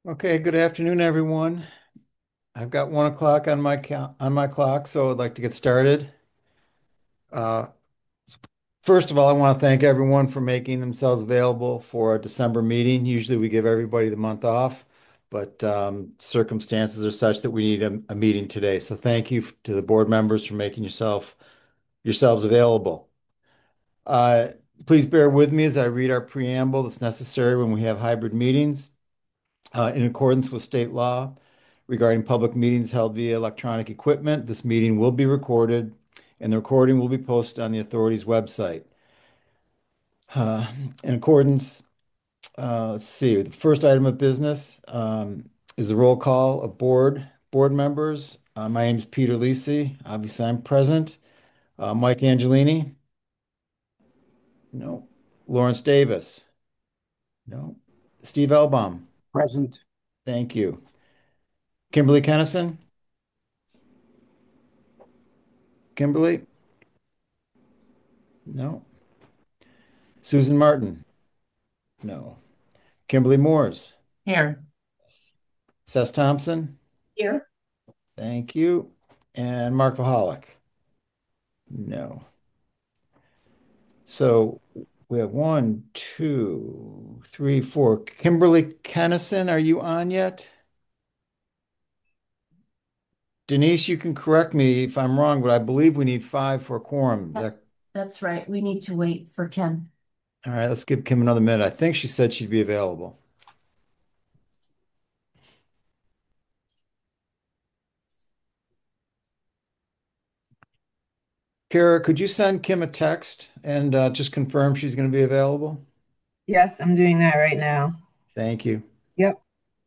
Okay, good afternoon, everyone. I've got 1 o'clock on my clock, so I'd like to get started. Uh, First of all, I want to thank everyone for making themselves available for our December meeting. Usually we give everybody the month off, but circumstances are such that we need a meeting today. So thank you to the board members for making yourselves available. Uh, Please bear with me as I read our preamble that's necessary when we have hybrid meetings. In accordance with state law regarding public meetings held via electronic equipment, this meeting will be recorded and the recording will be posted on the authority's website. Uh, in accordance, let's see, the first item of business is the roll call of board members. My name is Peter Lisi. Obviously, I'm present. Mike Angelini? No. Lawrence Davis? No. Steve Elbaum? Present. Thank you. Kimberly Kennison? Kimberly? No. Susan Martin? No. Kimberly Moores? Here. Seth Thompson? Here. Thank you. And Mark Vahalik? No. So we have one, two, three, four. Kimberly Kennison, are you on yet? Denise, you can correct me if I'm wrong, but I believe we need five for a quorum. Yep, that's right. We need to wait for Kim. All right, let's give Kim another minute. I think she said she'd be available. Kara, could you send Kim a text and just confirm she's going to be available? Yes, I'm doing that right now. Thank you. Yep.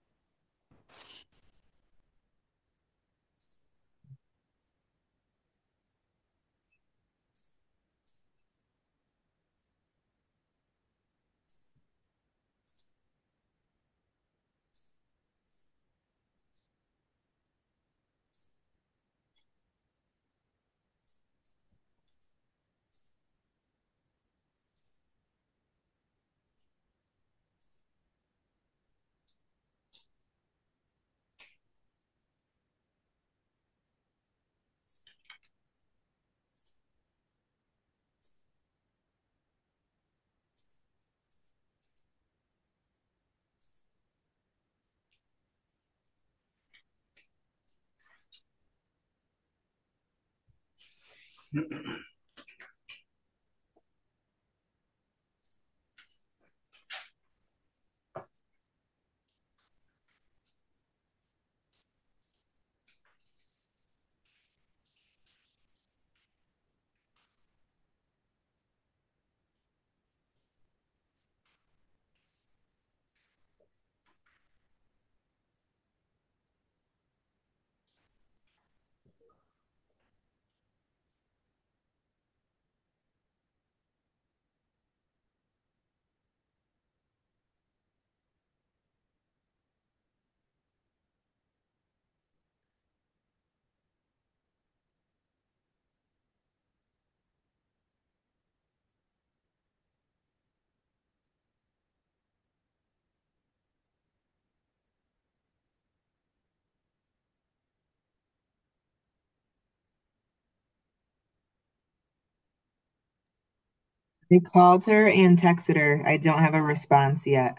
I called her and texted her. I don't have a response yet.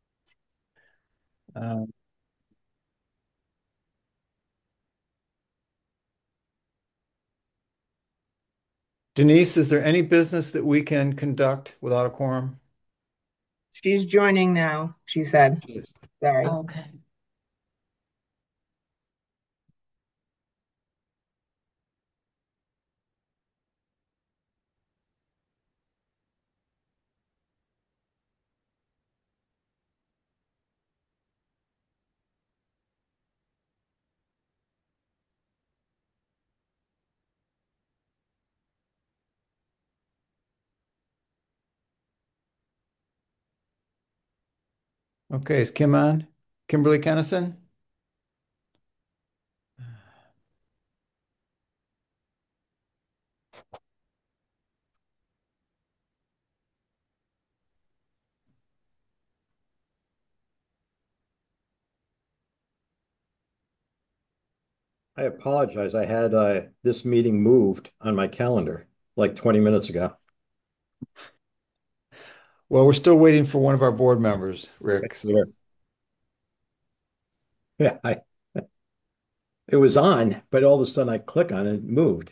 Um, Denise, is there any business that we can conduct without a quorum? She's joining now, she said. Yes. Sorry. Okay. Okay, is Kim on? Kimberly Kennison? I apologize. I had this meeting moved on my calendar like 20 minutes ago. Well, we're still waiting for one of our board members, Rick. Yeah, yeah, it was on, but all of a sudden I click on it, it moved.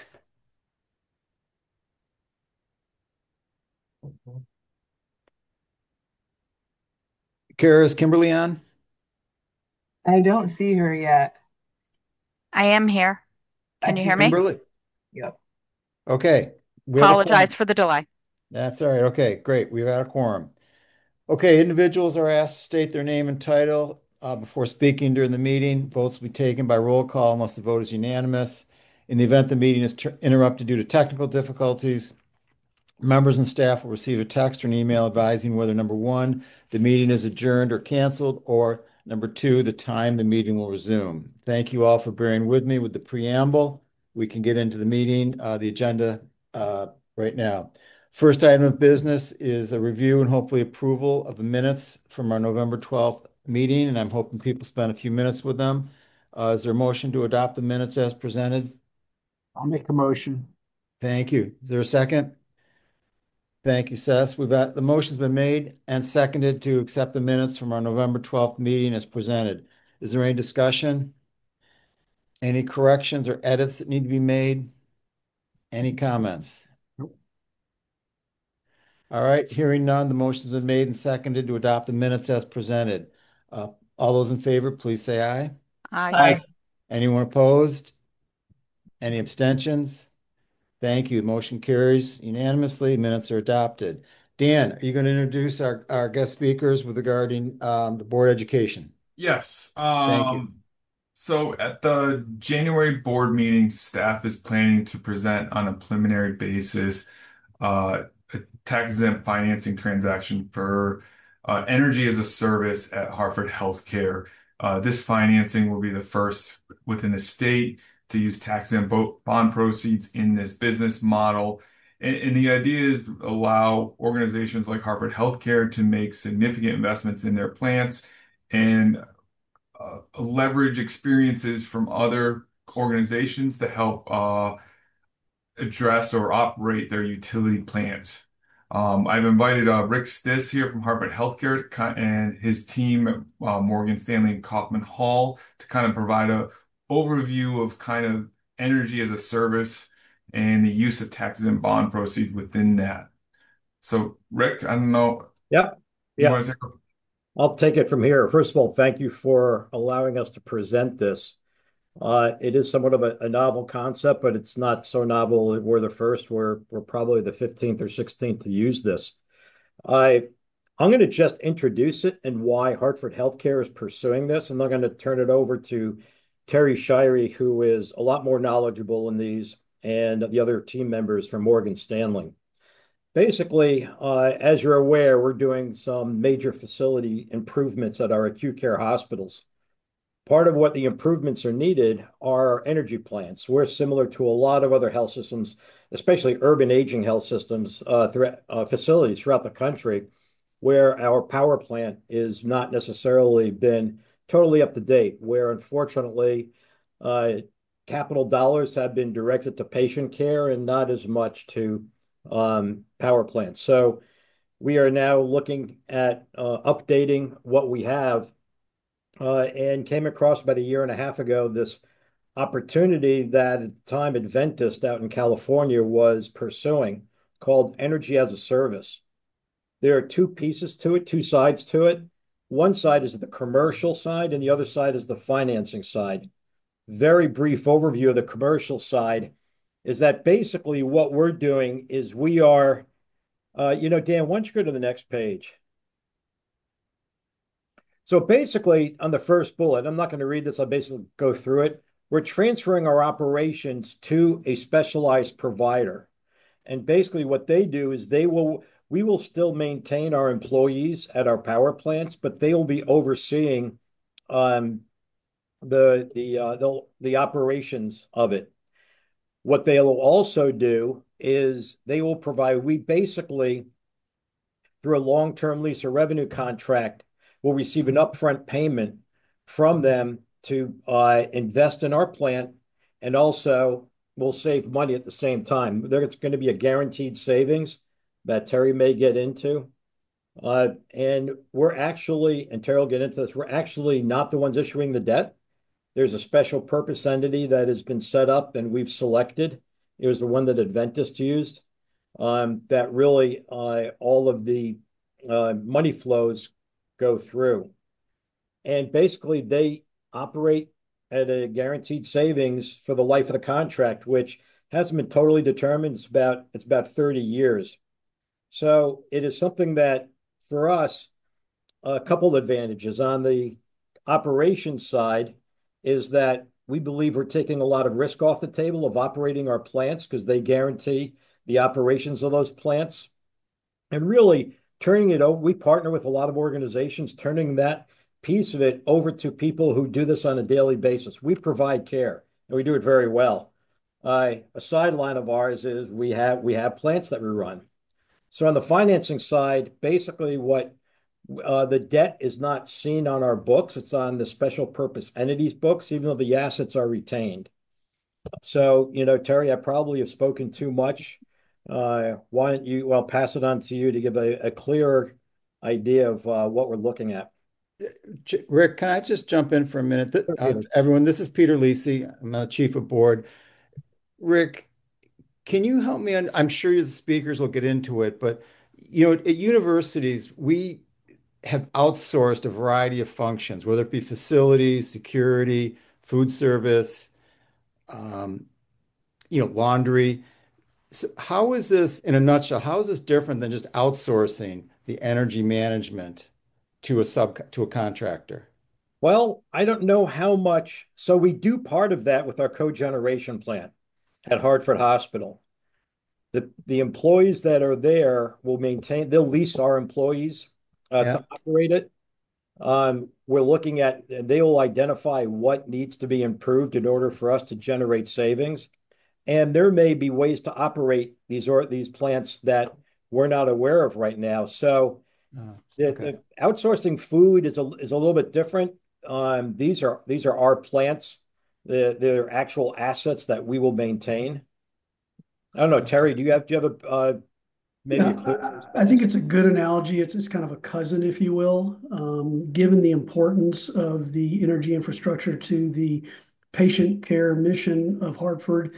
Kara, is Kimberly on? I don't see her yet. I am here. I Can you see. hear me? Kimberly? Yep. Okay, we have a Apologize quorum. for the delay. That's all right. Okay, great. We've had a quorum. Okay, individuals are asked to state their name and title before speaking during the meeting. Votes will be taken by roll call unless the vote is unanimous. In the event the meeting is interrupted due to technical difficulties, members and staff will receive a text or an email advising whether number one, the meeting is adjourned or canceled, or number two, the time the meeting will resume. Thank you all for bearing with me with the preamble. We can get into the meeting, the agenda right now. First item of business is a review and hopefully approval of the minutes from our November 12th meeting, and I'm hoping people spend a few minutes with them. Is there a motion to adopt the minutes as presented? I'll make a motion. Thank you. Is there a second? Thank you, Seth. The motion's been made and seconded to accept the minutes from our November 12th meeting as presented. Is there any discussion? Any corrections or edits that need to be made? Any comments? Nope. All right, hearing none, the motion's been made and seconded to adopt the minutes as presented. All those in favor, please say aye. Aye. Aye. Anyone opposed? Any abstentions? Thank you. Motion carries unanimously. Minutes are adopted. Dan, are you going to introduce our guest speakers with regarding the board education? Yes. Thank you. So at the January board meeting, staff is planning to present on a preliminary basis a tax-exempt financing transaction for energy as a service at Hartford Healthcare. This financing will be the first within the state to use tax-exempt bond proceeds in this business model. And the idea is to allow organizations like Hartford Healthcare to make significant investments in their plants and leverage experiences from other organizations to help address or operate their utility plants. I've invited Rick Stiss here from Harvard Healthcare and his team at Morgan Stanley and Kaufman Hall to kind of provide a overview of kind of energy as a service and the use of tax-exempt bond proceeds within that. So, Rick, I don't know, Yep. you Yeah. want to take a I'll take it from here. First of all, thank you for allowing us to present this. It is somewhat of a novel concept, but it's not so novel that we're the first. We're probably the 15th or 16th to use this. I I'm going to just introduce it and why Hartford Healthcare is pursuing this, and I'm going to turn it over to Terry Shirey, who is a lot more knowledgeable in these, and the other team members from Morgan Stanley. Basically, as you're aware, we're doing some major facility improvements at our acute care hospitals. Part of what the improvements are needed are energy plants. We're similar to a lot of other health systems, especially urban aging health systems, facilities throughout the country, where our power plant is not necessarily been totally up to date, where unfortunately uh, capital dollars have been directed to patient care and not as much to power plants. So we are now looking at updating what we have and came across about a year and a half ago this opportunity that at the time Adventist out in California was pursuing called Energy as a Service. There are two pieces to it, two sides to it. One side is the commercial side, and the other side is the financing side. Very brief overview of the commercial side is that basically what we're doing is we are, Dan, why don't you go to the next page? So basically, on the first bullet, I'm not going to read this, I'll basically go through it. We're transferring our operations to a specialized provider. And basically, what they do is we will still maintain our employees at our power plants, but they will be overseeing um, the operations of it. What they'll also do is they will provide, we basically, through a long-term lease or revenue contract, will receive an upfront payment from them to invest in our plant, and also we'll save money at the same time. There's going to be a guaranteed savings that Terry may get into. And we're actually, and Terry will get into this, we're actually not the ones issuing the debt. There's a special purpose entity that has been set up and we've selected. It was the one that Adventist used. That really all of the money flows go through. And basically, they operate at a guaranteed savings for the life of the contract, which hasn't been totally determined. It's about 30 years. So it is something that for us, a couple of advantages on the operations side is that we believe we're taking a lot of risk off the table of operating our plants because they guarantee the operations of those plants. And really turning it over, we partner with a lot of organizations, turning that piece of it over to people who do this on a daily basis. We provide care and we do it very well. A sideline of ours is we have plants that we run. So on the financing side, basically what the debt is not seen on our books. It's on the special purpose entities books, even though the assets are retained. So, Terry, I probably have spoken too much. Why don't you, well, pass it on to you to give a clearer idea of what we're looking at. Rick, can I just jump in for a minute? Sure, Peter. Everyone, this is Peter Lisi. I'm the chief of board. Rick, can you help me? I'm sure the speakers will get into it, but at universities, we have outsourced a variety of functions, whether it be facilities, security, food service, um, laundry. So how is this, in a nutshell, how is this different than just outsourcing the energy management to a contractor? Well, I don't know how much. So we do part of that with our cogeneration plant at Hartford Hospital. The employees that are there they'll lease our employees Yeah. to operate it. We're looking at, they will identify what needs to be improved in order for us to generate savings. And there may be ways to operate these plants that we're not aware of right now. So Oh, okay. the outsourcing food is a little bit different. These are our plants. They're actual assets that we will maintain. I don't know, Terry, do you have a maybe a Yeah, clear I think response? it's a good analogy. It's kind of a cousin, if you will. Given the importance of the energy infrastructure to the patient care mission of Hartford,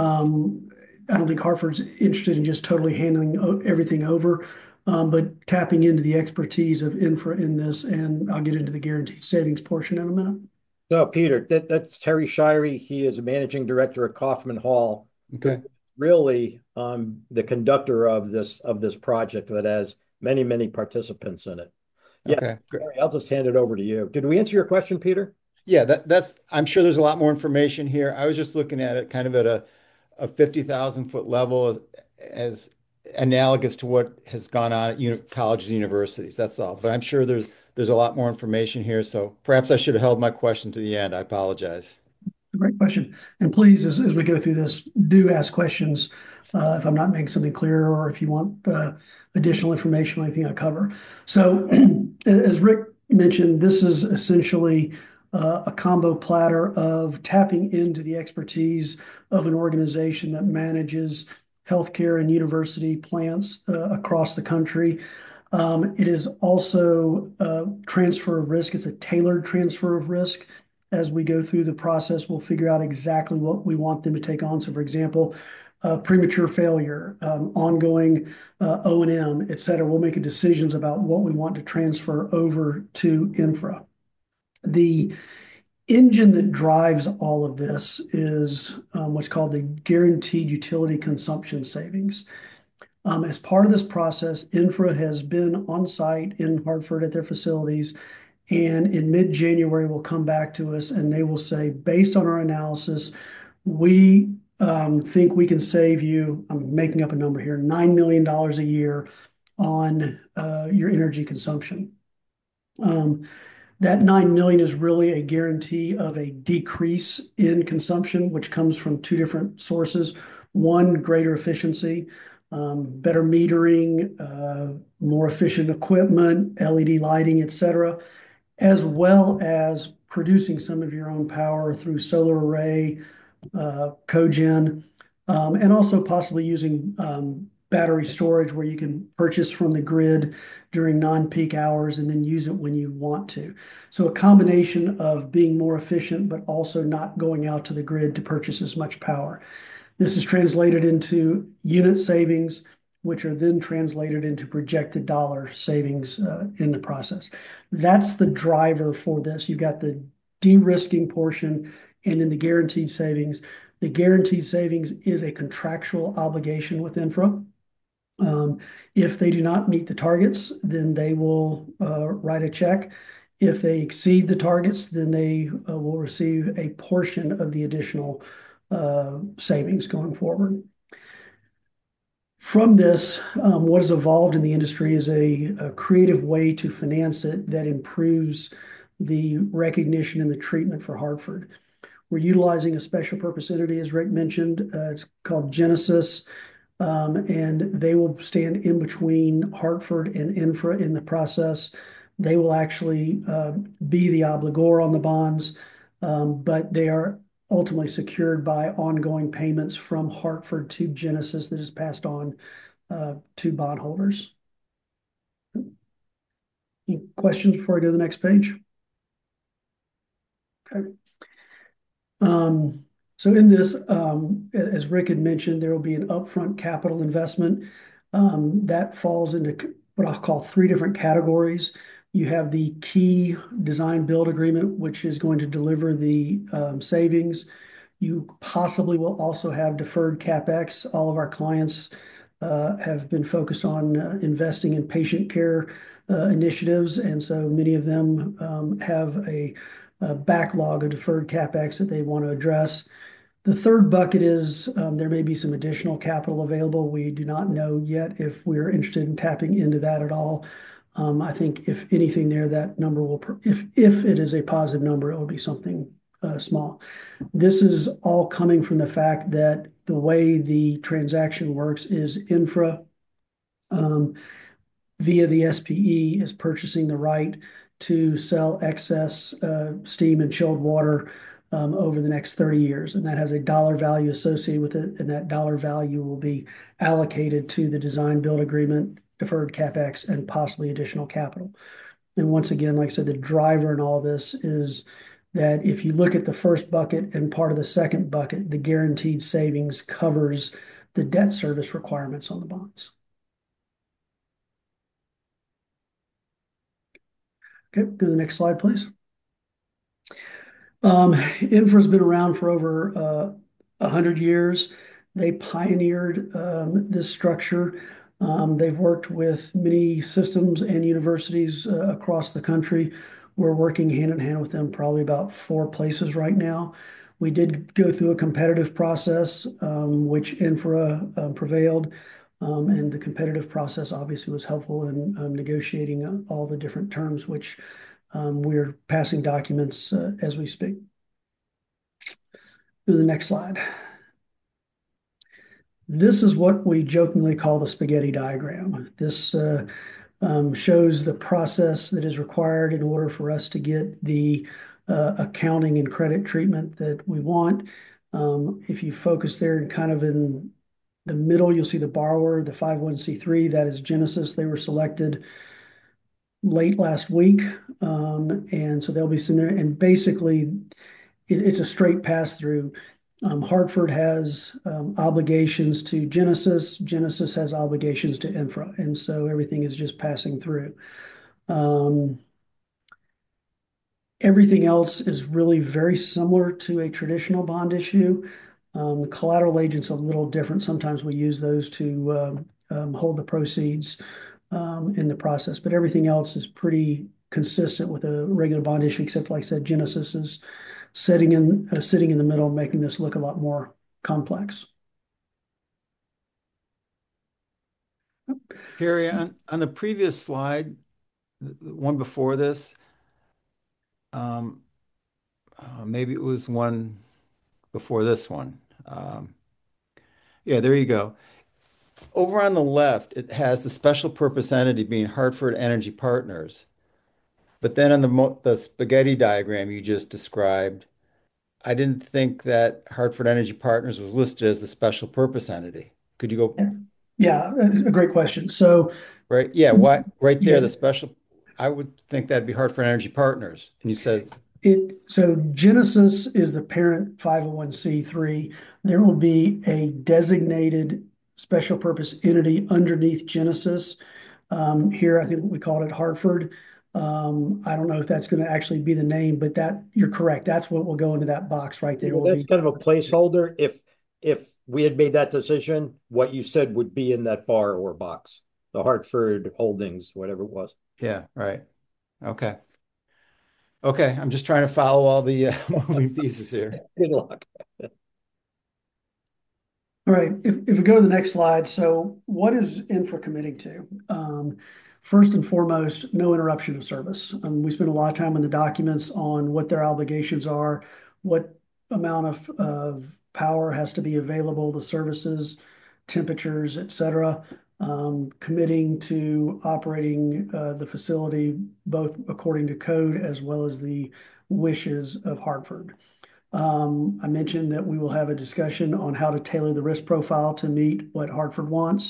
I don't think Hartford's interested in just totally handing everything over, but tapping into the expertise of infra in this. And I'll get into the guaranteed savings portion in a minute. So, Peter, that's Terry Shirey. He is a managing director at Kaufman Hall, who Okay. really the conductor of this project that has many, many participants in it. Yeah, Okay. Good. Terry, I'll just hand it over to you. Did we answer your question, Peter? Yeah, I'm sure there's a lot more information here. I was just looking at it kind of at a 50,000 foot level as analogous to what has gone on at colleges and universities. That's all. But I'm sure there's a lot more information here. So perhaps I should have held my question to the end. I apologize. Great question. And please, as we go through this, do ask questions if I'm not making something clear or if you want additional information on anything I cover. So as Rick mentioned, this is essentially a combo platter of tapping into the expertise of an organization that manages healthcare and university plants across the country. It is also a transfer of risk. It's a tailored transfer of risk. As we go through the process, we'll figure out exactly what we want them to take on. So, for example, premature failure, ongoing O&M, et cetera. We'll make decisions about what we want to transfer over to infra. The engine that drives all of this is what's called the guaranteed utility consumption savings. As part of this process, infra has been on site in Hartford at their facilities, and in mid-January will come back to us and they will say, based on our analysis, we think we can save you, I'm making up a number here, $9 million a year on your energy consumption. That 9 million is really a guarantee of a decrease in consumption, which comes from two different sources. One, greater efficiency, better metering, more efficient equipment, LED lighting, et cetera, as well as producing some of your own power through solar array, cogen, and also possibly using battery storage where you can purchase from the grid during non-peak hours and then use it when you want to. So a combination of being more efficient, but also not going out to the grid to purchase as much power. This is translated into unit savings, which are then translated into projected dollar savings in the process. That's the driver for this. You've got the de-risking portion and then the guaranteed savings. The guaranteed savings is a contractual obligation with Infra. If they do not meet the targets, then they will write a check. If they exceed the targets, then they will receive a portion of the additional savings going forward. From this, what has evolved in the industry is a creative way to finance it that improves the recognition and the treatment for Hartford. We're utilizing a special purpose entity, as Rick mentioned. It's called Genesis, and they will stand in between Hartford and Infra in the process. They will actually be the obligor on the bonds, but they are ultimately secured by ongoing payments from Hartford to Genesis that is passed on to bondholders. Any questions before I go to the next page? Okay. So in this, as Rick had mentioned, there will be an upfront capital investment that falls into what I'll call three different categories. You have the key design build agreement, which is going to deliver the savings. You possibly will also have deferred CapEx. All of our clients have been focused on investing in patient care initiatives, and so many of them have a backlog of deferred CapEx that they want to address. The third bucket is there may be some additional capital available. We do not know yet if we're interested in tapping into that at all. I think if anything there, that number will, if it is a positive number, it will be something small. This is all coming from the fact that the way the transaction works is Infra via the SPE is purchasing the right to sell excess steam and chilled water over the next 30 years. And that has a dollar value associated with it. And that dollar value will be allocated to the design build agreement, deferred CapEx, and possibly additional capital. And once again, like I said, the driver in all this is that if you look at the first bucket and part of the second bucket, the guaranteed savings covers the debt service requirements on the bonds. Okay, go to the next slide, please. Infra's been around for over 100 years. They pioneered this structure. They've worked with many systems and universities across the country. We're working hand in hand with them probably about 4 places right now. We did go through a competitive process, which Infra prevailed. And the competitive process obviously was helpful in negotiating all the different terms, which we're passing documents as we speak. To the next slide. This is what we jokingly call the spaghetti diagram. This shows the process that is required in order for us to get the accounting and credit treatment that we want. If you focus there and kind of in the middle, you'll see the borrower, the 501c3, that is Genesis. They were selected late last week. And so they'll be sitting there, and basically it's a straight pass through. Hartford has obligations to Genesis. Genesis has obligations to Infra. And so everything is just passing through. Everything else is really very similar to a traditional bond issue. The collateral agent's a little different. Sometimes we use those to hold the proceeds in the process, but everything else is pretty consistent with a regular bond issue, except like I said, Genesis is sitting in the middle, making this look a lot more complex. Gary, on the previous slide, the one before this, maybe it was one before this one. Yeah, there you go. Over on the left, it has the special purpose entity being Hartford Energy Partners. But then on the spaghetti diagram you just described, I didn't think that Hartford Energy Partners was listed as the special purpose entity. Could you go Yeah, that's a great question. So, right? Yeah, why right there, yeah, the special, I would think that'd be Hartford Energy Partners. And you said, so Genesis is the parent 501(c)(3). There will be a designated special purpose entity underneath Genesis. Here, I think we called it Hartford. I don't know if that's going to actually be the name, but that you're correct. That's what will go into that box right there. Well, Will that's be kind of a placeholder. If we had made that decision, what you said would be in that bar or box, the Hartford Holdings, whatever it was. yeah, right. Okay. Okay, I'm just trying to follow all the moving pieces here. Good luck. All right, if we go to the next slide, so what is Infra committing to? First and foremost, no interruption of service. We spend a lot of time in the documents on what their obligations are, what amount of power has to be available, the services, temperatures, et cetera. Committing to operating the facility both according to code as well as the wishes of Hartford. I mentioned that we will have a discussion on how to tailor the risk profile to meet what Hartford wants.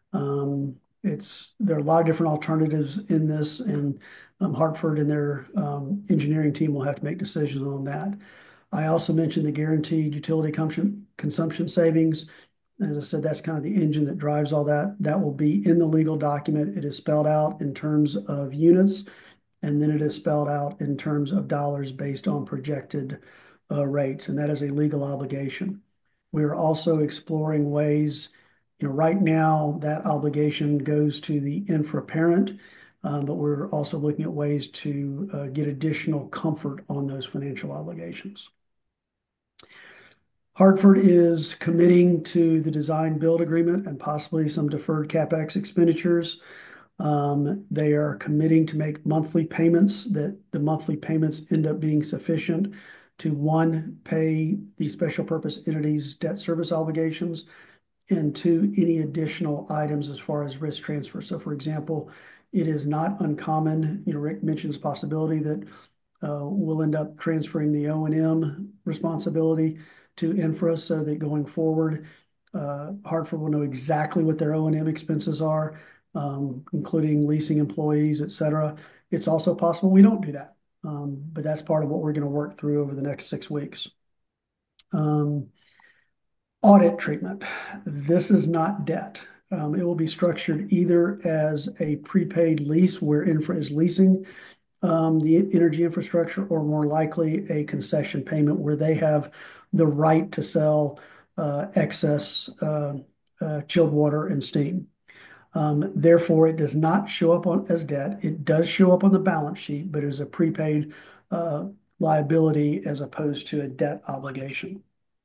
There are a lot of different alternatives in this, and Hartford and their engineering team will have to make decisions on that. I also mentioned the guaranteed utility consumption savings. As I said, that's kind of the engine that drives all that. That will be in the legal document. It is spelled out in terms of units, and then it is spelled out in terms of dollars based on projected rates, and that is a legal obligation. We're also exploring ways, right now that obligation goes to the infra parent, but we're also looking at ways to get additional comfort on those financial obligations. Hartford is committing to the design build agreement and possibly some deferred CapEx expenditures. They are committing to make monthly payments, that the monthly payments end up being sufficient to, one, pay the special purpose entities' debt service obligations, and two, any additional items as far as risk transfer. So for example, it is not uncommon, Rick mentions possibility that we'll end up transferring the O&M responsibility to Infra so that going forward, Hartford will know exactly what their O&M expenses are, including leasing employees, et cetera. It's also possible we don't do that, but that's part of what we're going to work through over the next 6 weeks. Audit treatment. This is not debt. It will be structured either as a prepaid lease where Infra is leasing the energy infrastructure, or more likely a concession payment where they have the right to sell excess chilled water and steam. Therefore, it does not show up as debt. It does show up on the balance sheet, but it is a prepaid liability as opposed to a debt obligation.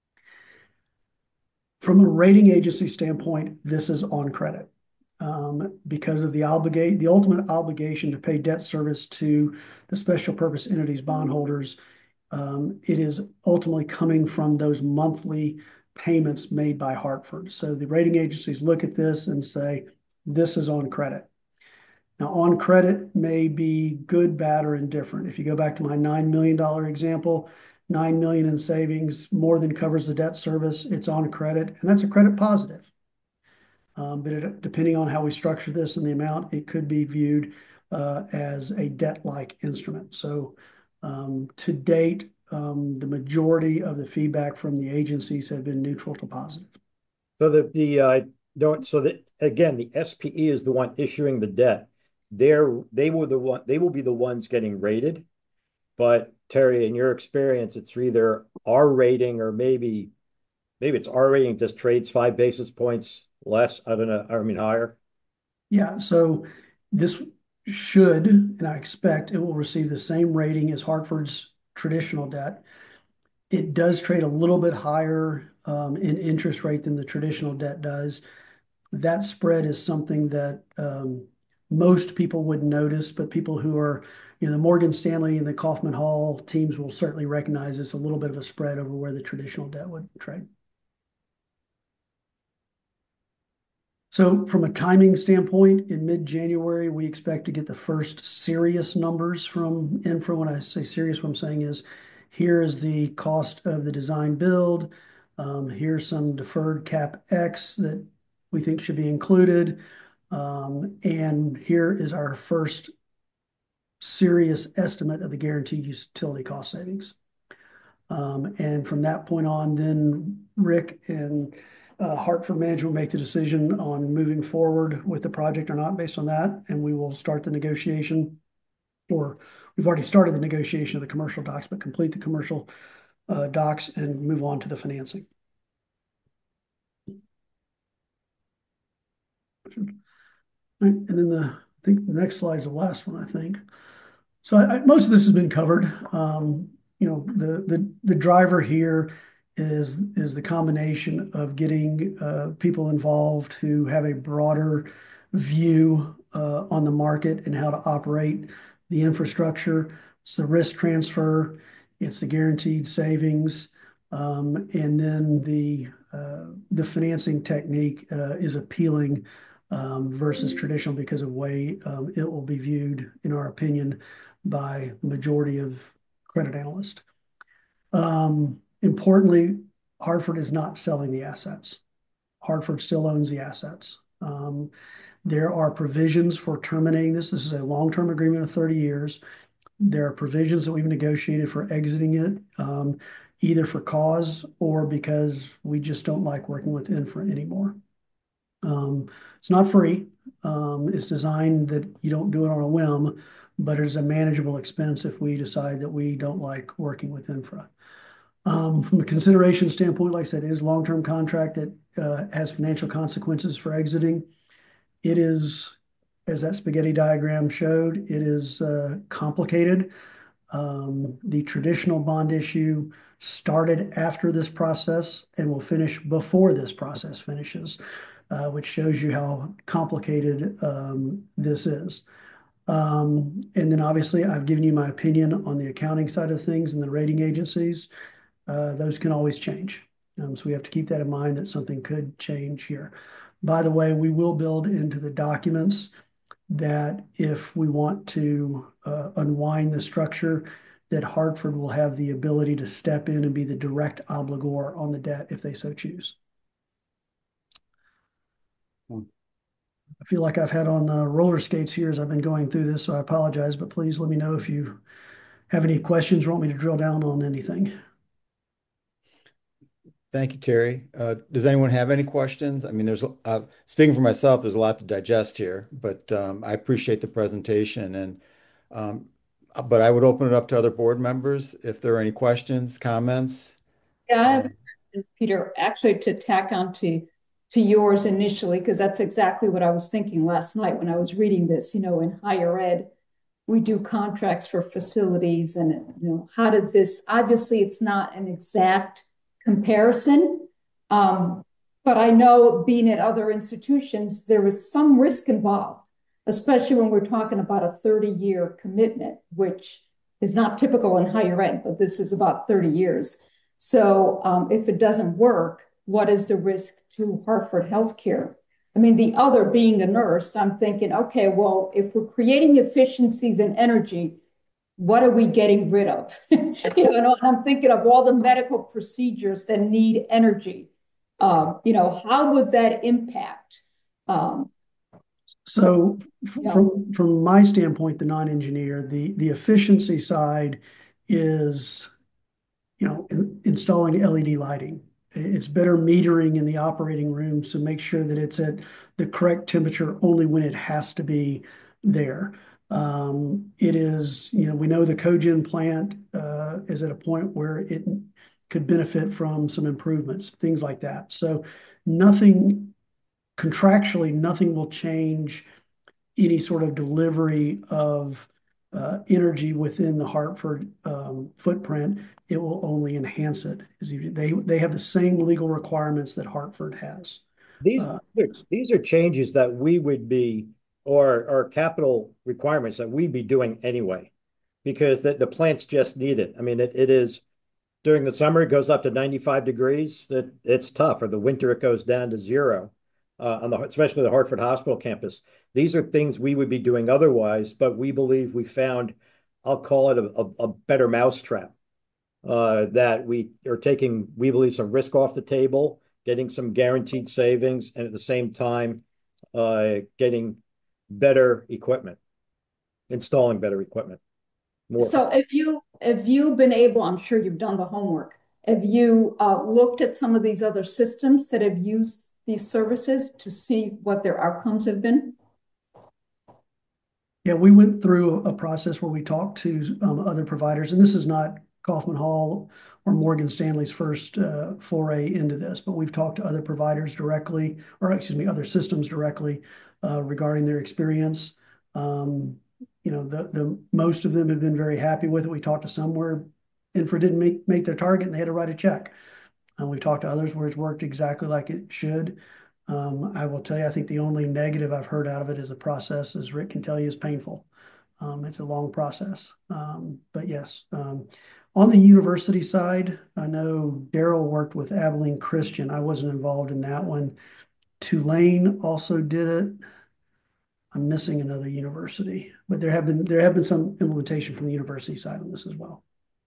From a rating agency standpoint, this is on credit. Because of the ultimate obligation to pay debt service to the special purpose entities bondholders, it is ultimately coming from those monthly payments made by Hartford. So the rating agencies look at this and say, this is on credit. Now, on credit may be good, bad, or indifferent. If you go back to my $9 million example, $9 million in savings more than covers the debt service. It's on credit, and that's a credit positive. But depending on how we structure this and the amount, it could be viewed as a debt-like instrument. So to date, the majority of the feedback from the agencies have been neutral to positive. So again, the SPE is the one issuing the debt. They will be the ones getting rated. But Terry, in your experience, it's either our rating or maybe it's our rating just trades 5 basis points less. I don't know. I mean, higher. Yeah. So this should, and I expect it will receive the same rating as Hartford's traditional debt. It does trade a little bit higher in interest rate than the traditional debt does. That spread is something that most people wouldn't notice, but people who are, the Morgan Stanley and the Kaufman Hall teams will certainly recognize it's a little bit of a spread over where the traditional debt would trade. So from a timing standpoint, in mid-January, we expect to get the first serious numbers from Infra. When I say serious, what I'm saying is here is the cost of the design build. Here's some deferred CapEx that we think should be included. And here is our first serious estimate of the guaranteed utility cost savings. And from that point on, then Rick and Hartford Management will make the decision on moving forward with the project or not based on that. And we will start the negotiation, or we've already started the negotiation of the commercial docs, but complete the commercial docs and move on to the financing. And then I think the next slide is the last one, I think. So most of this has been covered. You know, the driver here is the combination of getting people involved who have a broader view on the market and how to operate the infrastructure. It's the risk transfer, it's the guaranteed savings, and then the financing technique is appealing versus traditional because of way it will be viewed, in our opinion, by the majority of credit analysts. Importantly, Hartford is not selling the assets. Hartford still owns the assets. There are provisions for terminating this. This is a long-term agreement of 30 years. There are provisions that we've negotiated for exiting it, either for cause or because we just don't like working with Infra anymore. It's not free. It's designed that you don't do it on a whim, but it is a manageable expense if we decide that we don't like working with Infra. From a consideration standpoint, like I said, it is a long-term contract that has financial consequences for exiting. It is, as that spaghetti diagram showed, it is complicated. The traditional bond issue started after this process and will finish before this process finishes, which shows you how complicated this is. And then obviously I've given you my opinion on the accounting side of things and the rating agencies. Those can always change. So we have to keep that in mind that something could change here. By the way, we will build into the documents that if we want to unwind the structure, that Hartford will have the ability to step in and be the direct obligor on the debt if they so choose. I feel like I've had on roller skates here as I've been going through this, so I apologize, but please let me know if you have any questions or want me to drill down on anything. Thank you, Terry. Does anyone have any questions? I mean, speaking for myself, there's a lot to digest here, but I appreciate the presentation, but I would open it up to other board members if there are any questions, comments. Yeah, I have a question, Peter, actually to tack on to yours initially, because that's exactly what I was thinking last night when I was reading this. You know, in higher ed, we do contracts for facilities, and you know, how did this, obviously it's not an exact comparison, but I know being at other institutions, there was some risk involved, especially when we're talking about a 30-year commitment, which is not typical in higher ed, but this is about 30 years. So if it doesn't work, what is the risk to Hartford Healthcare? I mean, the other being a nurse, I'm thinking, okay, well, if we're creating efficiencies in energy, what are we getting rid of? You know, and I'm thinking of all the medical procedures that need energy. You know, how would that impact? So from my standpoint, the non-engineer, the efficiency side is, you know, installing LED lighting. It's better metering in the operating rooms to make sure that it's at the correct temperature only when it has to be there. It is, you know, we know the cogen plant is at a point where it could benefit from some improvements, things like that. So contractually, nothing will change any sort of delivery of energy within the Hartford footprint. It will only enhance it. They have the same legal requirements that Hartford has. These are changes that we would be, or capital requirements that we'd be doing anyway, because the plants just need it. I mean, it is during the summer, it goes up to 95 degrees. It's tough, or the winter, it goes down to 0. especially the Hartford Hospital campus. These are things we would be doing otherwise, but we believe we found, I'll call it a better mousetrap, that we are taking, we believe, some risk off the table, getting some guaranteed savings, and at the same time, getting better equipment, installing better equipment. More. So if you've been able, I'm sure you've done the homework. Have you looked at some of these other systems that have used these services to see what their outcomes have been? Yeah, we went through a process where we talked to other providers, and this is not Kaufman Hall or Morgan Stanley's first foray into this, but we've talked to other providers directly, or excuse me, other systems directly regarding their experience. You know, the most of them have been very happy with it. We talked to some where Infra didn't make their target and they had to write a check. And we talked to others where it's worked exactly like it should. I will tell you, I think the only negative I've heard out of it is the process, as Rick can tell you, is painful. It's a long process. But yes, on the university side, I know Daryl worked with Abilene Christian. I wasn't involved in that one. Tulane also did it. I'm missing another university, but there have been some implementation from the university side on this as well.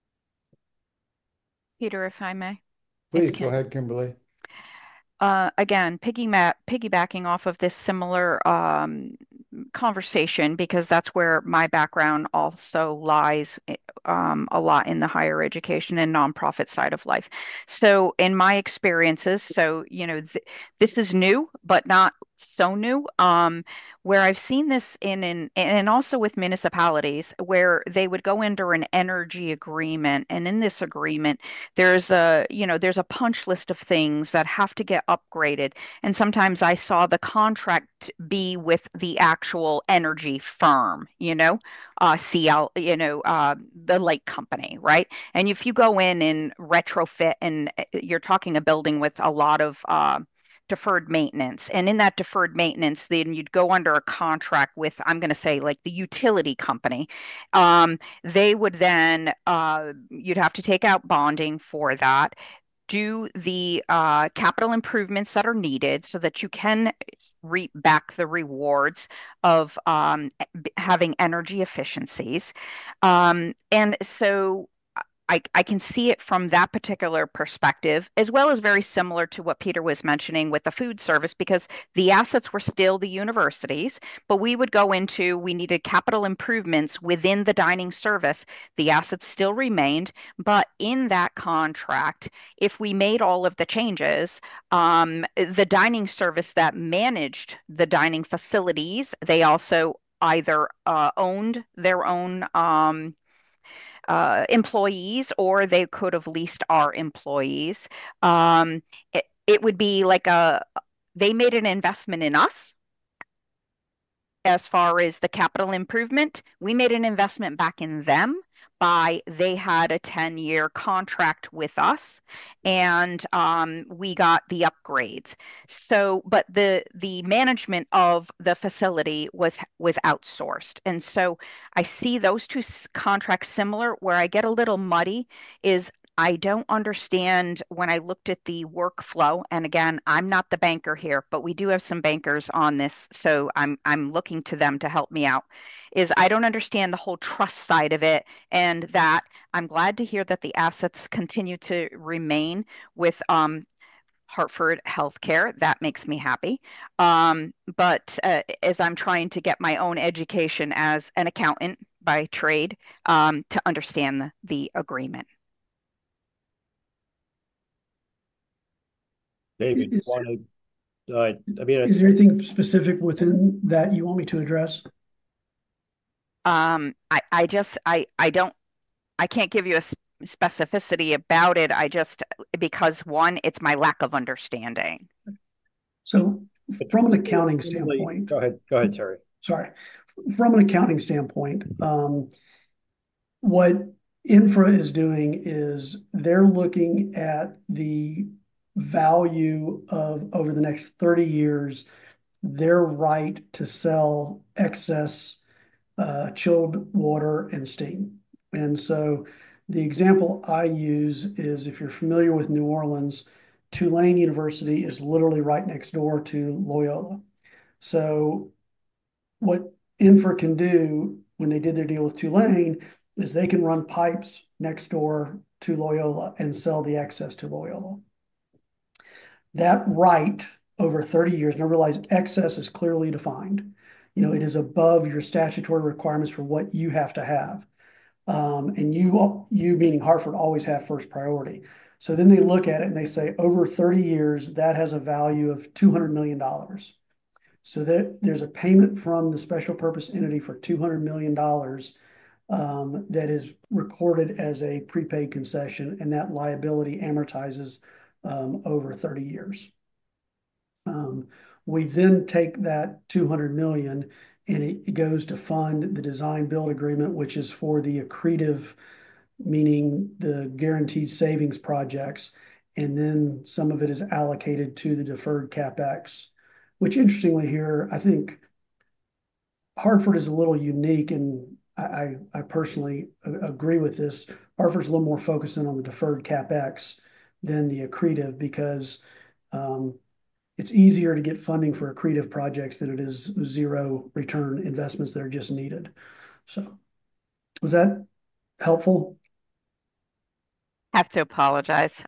Peter, if I may. Please It's go Kim. ahead, Kimberly. Again, piggybacking off of this similar conversation, because that's where my background also lies a lot in the higher education and nonprofit side of life. So in my experiences, so this is new, but not so new. Where I've seen this and also with municipalities where they would go under an energy agreement, and in this agreement there's a punch list of things that have to get upgraded. And sometimes I saw the contract be with the actual energy firm, CL, the light company, right? And if you go in and retrofit, and you're talking a building with a lot of deferred maintenance. And in that deferred maintenance, then you'd go under a contract with, I'm going to say, like the utility company. They would then, you'd have to take out bonding for that, do the capital improvements that are needed so that you can reap back the rewards of having energy efficiencies. And so I can see it from that particular perspective, as well as very similar to what Peter was mentioning with the food service, because the assets were still the universities, but we needed capital improvements within the dining service. The assets still remained, but in that contract, if we made all of the changes, the dining service that managed the dining facilities, they also either owned their own employees, or they could have leased our employees. It would be like they made an investment in us as far as the capital improvement. We made an investment back in them by they had a 10-year contract with us, and we got the upgrades. So, but the management of the facility was outsourced. And so I see those two contracts similar. Where I get a little muddy is I don't understand when I looked at the workflow. And again, I'm not the banker here, but we do have some bankers on this, so I'm looking to them to help me out. Is I don't understand the whole trust side of it, and that I'm glad to hear that the assets continue to remain with Hartford Healthcare. That makes me happy. But as I'm trying to get my own education as an accountant by trade, to understand the agreement. David, you Is, want to, I mean, is there anything specific within that you want me to address? I don't, I can't give you a specificity about it. Because one, it's my lack of understanding. So from an accounting standpoint, go ahead, Terry. sorry, from an accounting standpoint, what Infra is doing is they're looking at the value of over the next 30 years, their right to sell excess chilled water and steam. And so the example I use is if you're familiar with New Orleans, Tulane University is literally right next door to Loyola. So what Infra can do when they did their deal with Tulane is they can run pipes next door to Loyola and sell the excess to Loyola. That right over 30 years, and I realize excess is clearly defined. It is above your statutory requirements for what you have to have. And you meaning Hartford always have first priority. So then they look at it and they say over 30 years, that has a value of $200 million. So there's a payment from the special purpose entity for $200 million that is recorded as a prepaid concession, and that liability amortizes over 30 years. We then take that 200 million and it goes to fund the design build agreement, which is for the accretive, meaning the guaranteed savings projects. And then some of it is allocated to the deferred CapEx, which interestingly here, I think Hartford is a little unique, and I personally agree with this. Hartford's a little more focused in on the deferred CapEx than the accretive because it's easier to get funding for accretive projects than it is zero return investments that are just needed. So was that helpful? Have to apologize.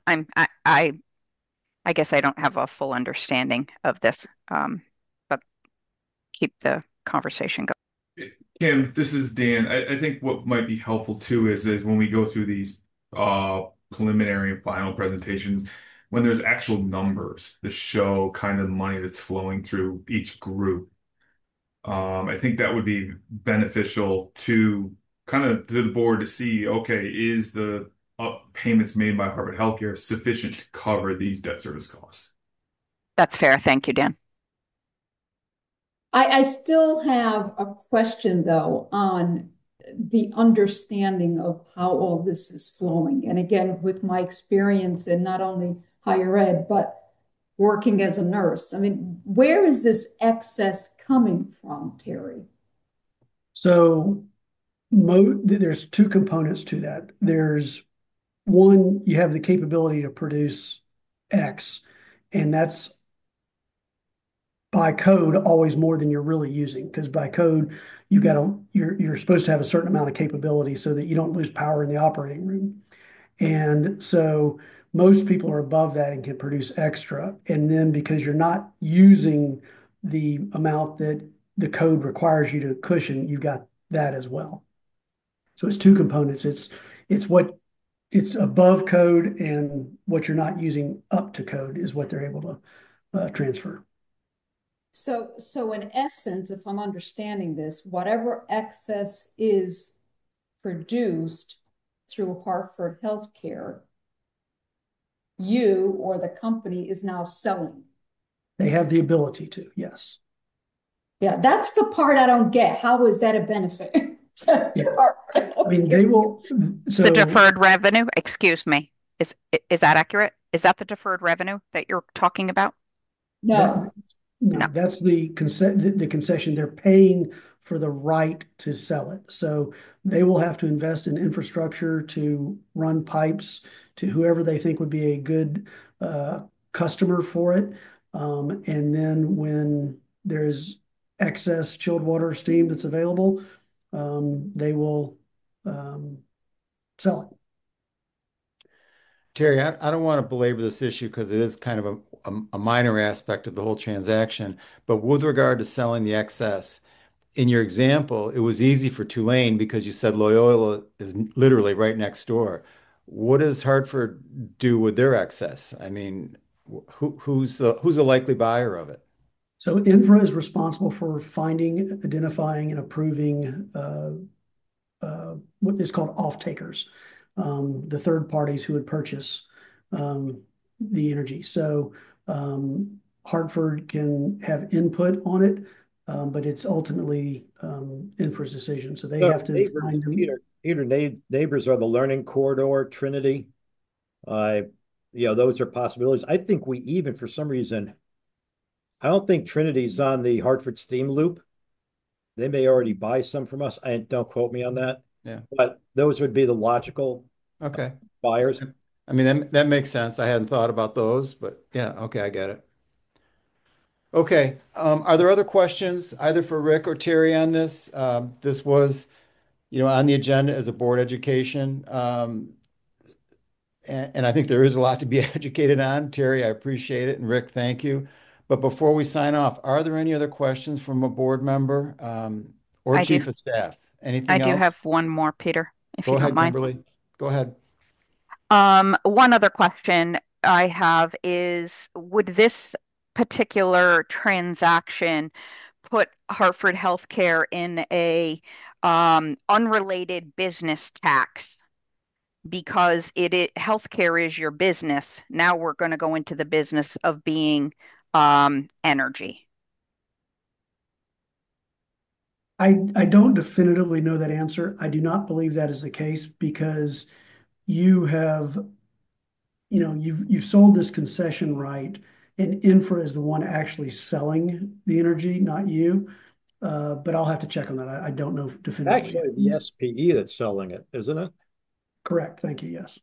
I guess I don't have a full understanding of this, but keep the conversation going. Kim, this is Dan. I think what might be helpful too is when we go through these preliminary and final presentations, when there's actual numbers that show kind of the money that's flowing through each group. I think that would be beneficial to kind of to the board to see, okay, is the payments made by Harvard Healthcare sufficient to cover these debt service costs? That's fair. Thank you, Dan. I still have a question though on the understanding of how all this is flowing. And again, with my experience in not only higher ed, but working as a nurse, I mean, where is this excess coming from, Terry? So there's two components to that. There's one, you have the capability to produce X, and that's by code always more than you're really using, because by code you're supposed to have a certain amount of capability so that you don't lose power in the operating room. And so most people are above that and can produce extra. And then because you're not using the amount that the code requires you to cushion, you've got that as well. So it's two components. It's above code, and what you're not using up to code is what they're able to transfer. So in essence, if I'm understanding this, whatever excess is produced through Hartford Healthcare, you or the company is now selling. They have the ability to, yes. Yeah, that's the part I don't get. How is that a benefit to Hartford I mean, they will. So The deferred revenue, excuse me, is that accurate? Is that the deferred revenue that you're talking about? No. No, that's the concession. They're paying for the right to sell it. So they will have to invest in infrastructure to run pipes to whoever they think would be a good customer for it. And then when there's excess chilled water steam that's available, they will sell it. Terry, I don't want to belabor this issue because it is kind of a minor aspect of the whole transaction. But with regard to selling the excess, in your example, it was easy for Tulane because you said Loyola is literally right next door. What does Hartford do with their excess? I mean, who's the likely buyer of it? So Infra is responsible for finding, identifying, and approving what is called off-takers, the third parties who would purchase the energy. So Hartford can have input on it, but it's ultimately Infra's decision. So they have to find them. Peter, neighbors are the learning corridor, Trinity. Those are possibilities. I think we even, for some reason, I don't think Trinity's on the Hartford Steam Loop. They may already buy some from us. Don't quote me on that. Yeah. But those would be the logical Okay. buyers. I mean, that makes sense. I hadn't thought about those, but yeah, okay, I get it. Okay, are there other questions either for Rick or Terry on this? This was, on the agenda as a board education. And I think there is a lot to be educated on. Terry, I appreciate it. And Rick, thank you. But before we sign off, are there any other questions from a board member, or I do. chief of staff? I Anything do else? have one more, Peter, if Go you don't ahead, mind. Kimberly. Go ahead. One other question I have is, would this particular transaction put Hartford Healthcare in a unrelated business tax? Because healthcare is your business. Now we're going to go into the business of being energy. I don't definitively know that answer. I do not believe that is the case because you have, you've sold this concession right, and Infra is the one actually selling the energy, not you. But I'll have to check on that. I don't know definitively. Actually, the SPE that's selling it, isn't it? Correct. Thank you. Yes.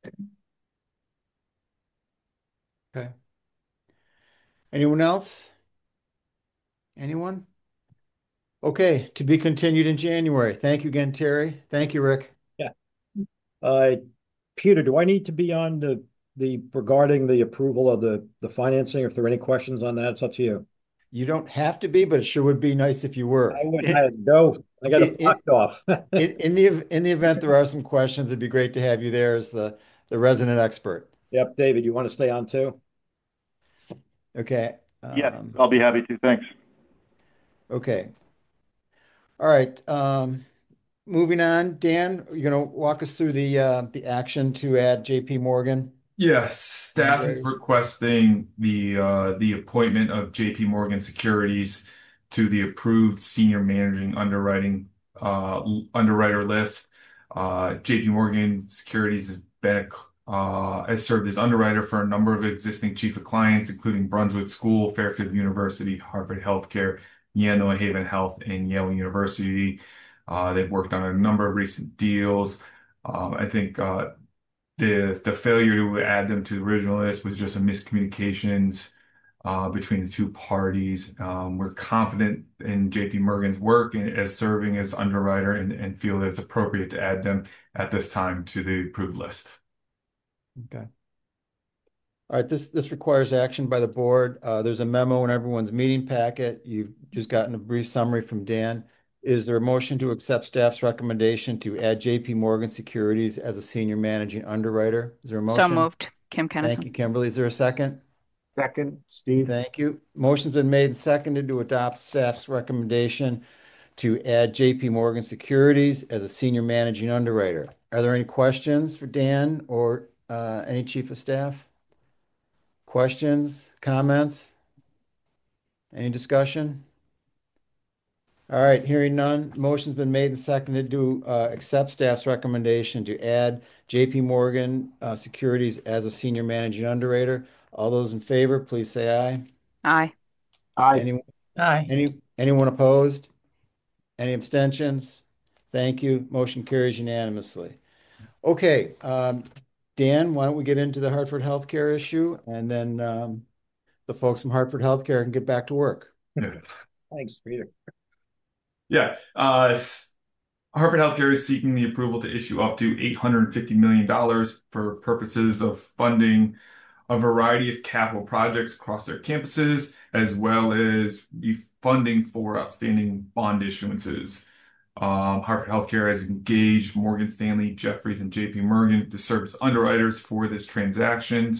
Okay. Anyone else? Anyone? Okay, to be continued in January. Thank you again, Terry. Thank you, Rick. Yeah. Uh, Peter, do I need to be on the regarding the approval of the financing? If there are any questions on that, it's up to you. You don't have to be, but it sure would be nice if you were. I would no, I got it In, blocked off. in the event there are some questions, it'd be great to have you there as the resident expert. Yep, David, you want to stay on too? Okay. Yes, I'll be happy to. Thanks. Okay. All right. Moving on, Dan, you're going to walk us through the action to add JP Morgan. Yes, staff is requesting the appointment of JP Morgan Securities to the approved senior managing underwriter list. JP Morgan Securities has served as underwriter for a number of existing chief of clients, including Brunswick School, Fairfield University, Harvard Healthcare, Yale Haven Health, and Yale University. They've worked on a number of recent deals. I think the failure to add them to the original list was just a miscommunications between the two parties. We're confident in JP Morgan's work as serving as underwriter and feel that it's appropriate to add them at this time to the approved list. Okay. All right, this requires action by the board. There's a memo in everyone's meeting packet. You've just gotten a brief summary from Dan. Is there a motion to accept staff's recommendation to add JP Morgan Securities as a senior managing underwriter? Is there a motion? So moved. Kim Kennison. Thank you, Kimberly. Is there a second? Second, Steve. Thank you. Motion's been made and seconded to adopt staff's recommendation to add JP Morgan Securities as a senior managing underwriter. Are there any questions for Dan or any chief of staff? Questions, comments? Any discussion? All right, hearing none. Motion's been made and seconded to accept staff's recommendation to add JP Morgan Securities as a senior managing underwriter. All those in favor, please say aye. Aye. Aye. Anyone opposed? Any abstentions? Thank you. Motion carries unanimously. Okay, Dan, why don't we get into the Hartford Healthcare issue, and then the folks from Hartford Healthcare can get back to work. Thanks, Peter. Yeah, Hartford Healthcare is seeking the approval to issue up to $850 million for purposes of funding a variety of capital projects across their campuses, as well as funding for outstanding bond issuances. Hartford Healthcare has engaged Morgan Stanley, Jefferies, and JP Morgan to serve as underwriters for this transaction.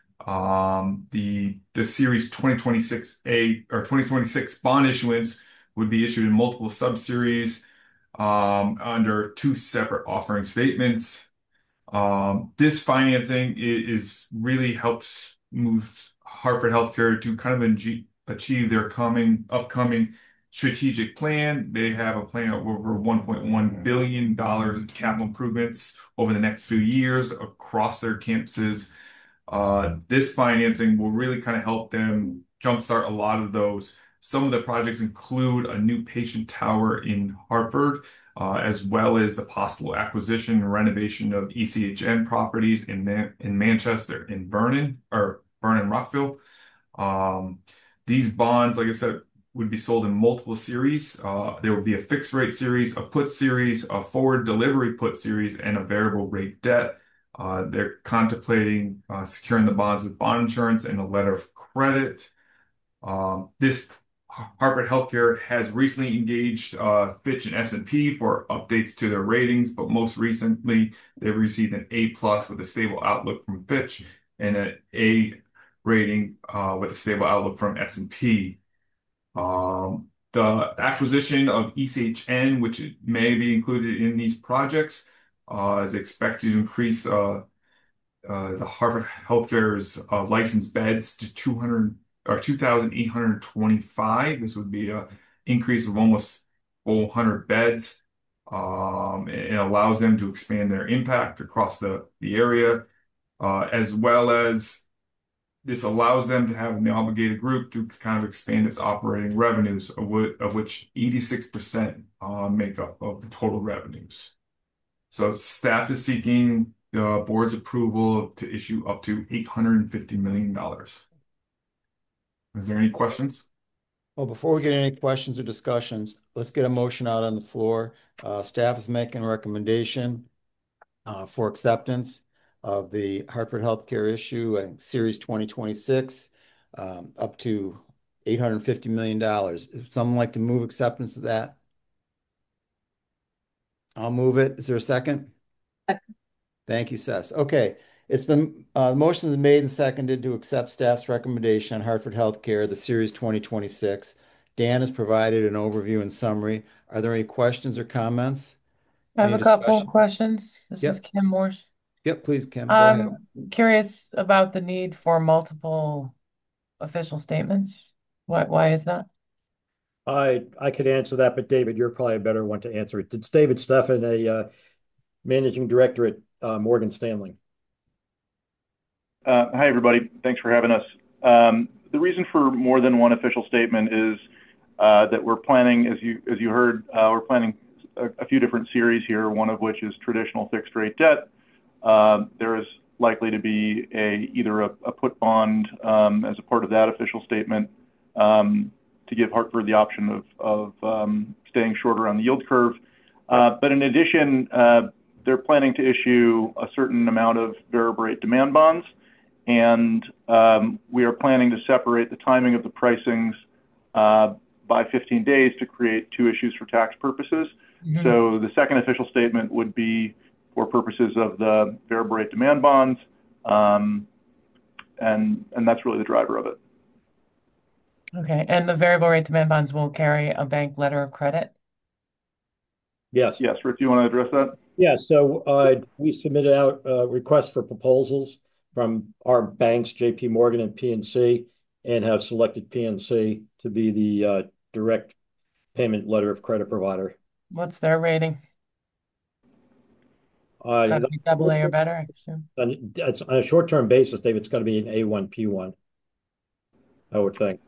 The Series 2026A or 2026 bond issuance would be issued in multiple subseries under two separate offering statements. This financing is really helps move Hartford Healthcare to kind of achieve their upcoming strategic plan. They have a plan of over $1.1 billion in capital improvements over the next few years across their campuses. This financing will really kind of help them jumpstart a lot of those. Some of the projects include a new patient tower in Hartford, as well as the possible acquisition and renovation of ECHN properties in Manchester, in Vernon Rockville. These bonds, like I said, would be sold in multiple series. There would be a fixed rate series, a put series, a forward delivery put series, and a variable rate debt. They're contemplating securing the bonds with bond insurance and a letter of credit. This Hartford Healthcare has recently engaged Fitch and S&P for updates to their ratings, but most recently they've received an A+ with a stable outlook from Fitch and an A rating with a stable outlook from S&P. The acquisition of ECHN, which may be included in these projects, is expected to increase the Harvard Healthcare's licensed beds to 2,825. This would be an increase of almost 400 beds. It allows them to expand their impact across the area, as well as this allows them to have an obligated group to kind of expand its operating revenues, of which 86% make up of the total revenues. So staff is seeking the board's approval to issue up to $850 million. Is there any questions? Well, before we get any questions or discussions, let's get a motion out on the floor. Staff is making a recommendation for acceptance of the Hartford Healthcare issue, Series 2026, up to $850 million. If someone like to move acceptance of that, I'll move it. Is there a second? Second. Thank you, Seth. Okay, it's been the motion is made and seconded to accept staff's recommendation on Hartford Healthcare, the Series 2026. Dan has provided an overview and summary. Are there any questions or comments? I have Any a couple discussion? of questions. This Yep. is Kim Morse. Yep, please, Kim, go ahead. Curious about the need for multiple official statements. Why is that? I could answer that, but David, you're probably a better one to answer it. It's David Steffen, a managing director at Morgan Stanley. Hi, everybody. Thanks for having us. The reason for more than one official statement is that we're planning, as you heard, we're planning a few different series here, one of which is traditional fixed rate debt. There is likely to be either a put bond as a part of that official statement to give Hartford the option of staying shorter on the yield curve. But in addition, they're planning to issue a certain amount of variable rate demand bonds, and we are planning to separate the timing of the pricings by 15 days to create two issues for tax purposes. Mm-hmm. So the second official statement would be for purposes of the variable rate demand bonds, and that's really the driver of it. Okay, and the variable rate demand bonds will carry a bank letter of credit? Yes. Yes, Rick, do you want to address that? Yeah, so we submitted out requests for proposals from our banks, JP Morgan and PNC, and have selected PNC to be the direct payment letter of credit provider. What's their rating? It's got to be AA or better, I assume. It's on a short-term basis, David. It's got to be an A1, P1, I would think.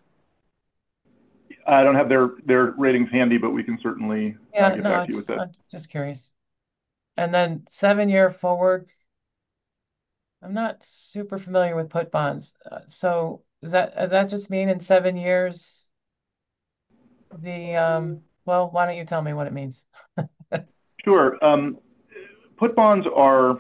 I don't have their ratings handy, but we can certainly get back to you with that. I'm just curious. And then 7-year forward. I'm not super familiar with put bonds. So does that just mean in 7 years well, why don't you tell me what it means? Sure. Put bonds are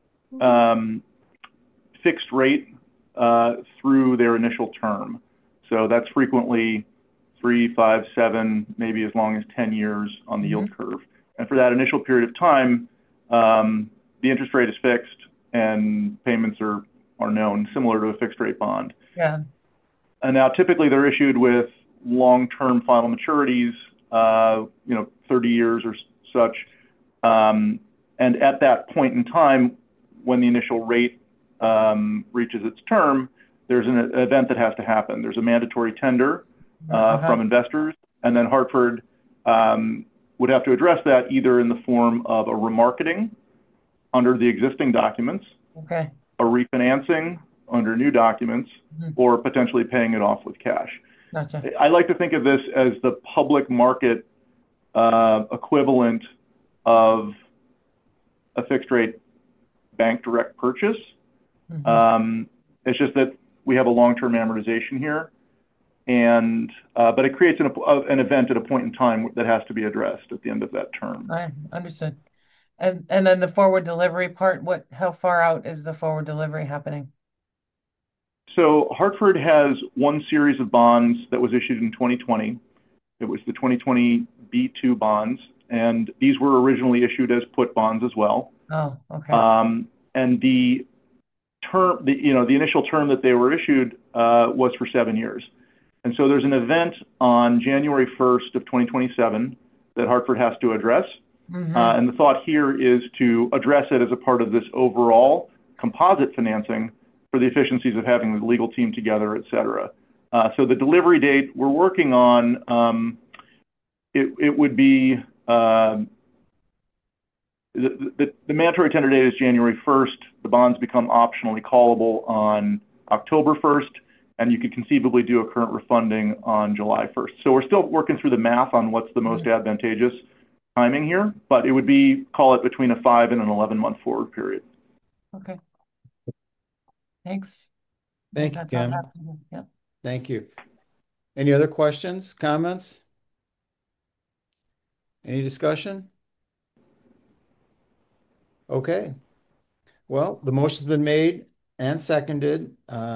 fixed rate through their initial term. So that's frequently 3, 5, 7, maybe as long as 10 years on the yield curve. And for that initial period of time, the interest rate is fixed and payments are known, similar to a fixed rate bond. Yeah. And now typically they're issued with long-term final maturities, 30 years or such. And at that point in time, when the initial rate reaches its term, there's an event that has to happen. There's a mandatory tender from investors, and then Hartford would have to address that either in the form of a remarketing under the existing documents, a refinancing under new documents, or potentially paying it off with cash. Gotcha. I like to think of this as the public market equivalent of a fixed rate bank direct purchase. It's just that we have a long-term amortization here, and but it creates an event at a point in time that has to be addressed at the end of that term. I understood. And then the forward delivery part, how far out is the forward delivery happening? So Hartford has one series of bonds that was issued in 2020. It was the 2020 B2 bonds, and these were originally issued as put bonds as well. Oh, okay. And the initial term that they were issued was for 7 years. And so there's an event on January 1st of 2027 that Hartford has to address. And the thought here is to address it as a part of this overall composite financing for the efficiencies of having the legal team together, et cetera. So the delivery date we're working on, it would be, the mandatory tender date is January 1st. The bonds become optionally callable on October 1st, and you could conceivably do a current refunding on July 1st. So we're still working through the math on what's the most advantageous timing here, but it would be, call it between a 5 and an 11-month forward period. Okay. Thanks. Thank you, That's all I Kim. have to do. Yep. Thank you. Any other questions, comments? Any discussion? Okay. Well, the motion's been made and seconded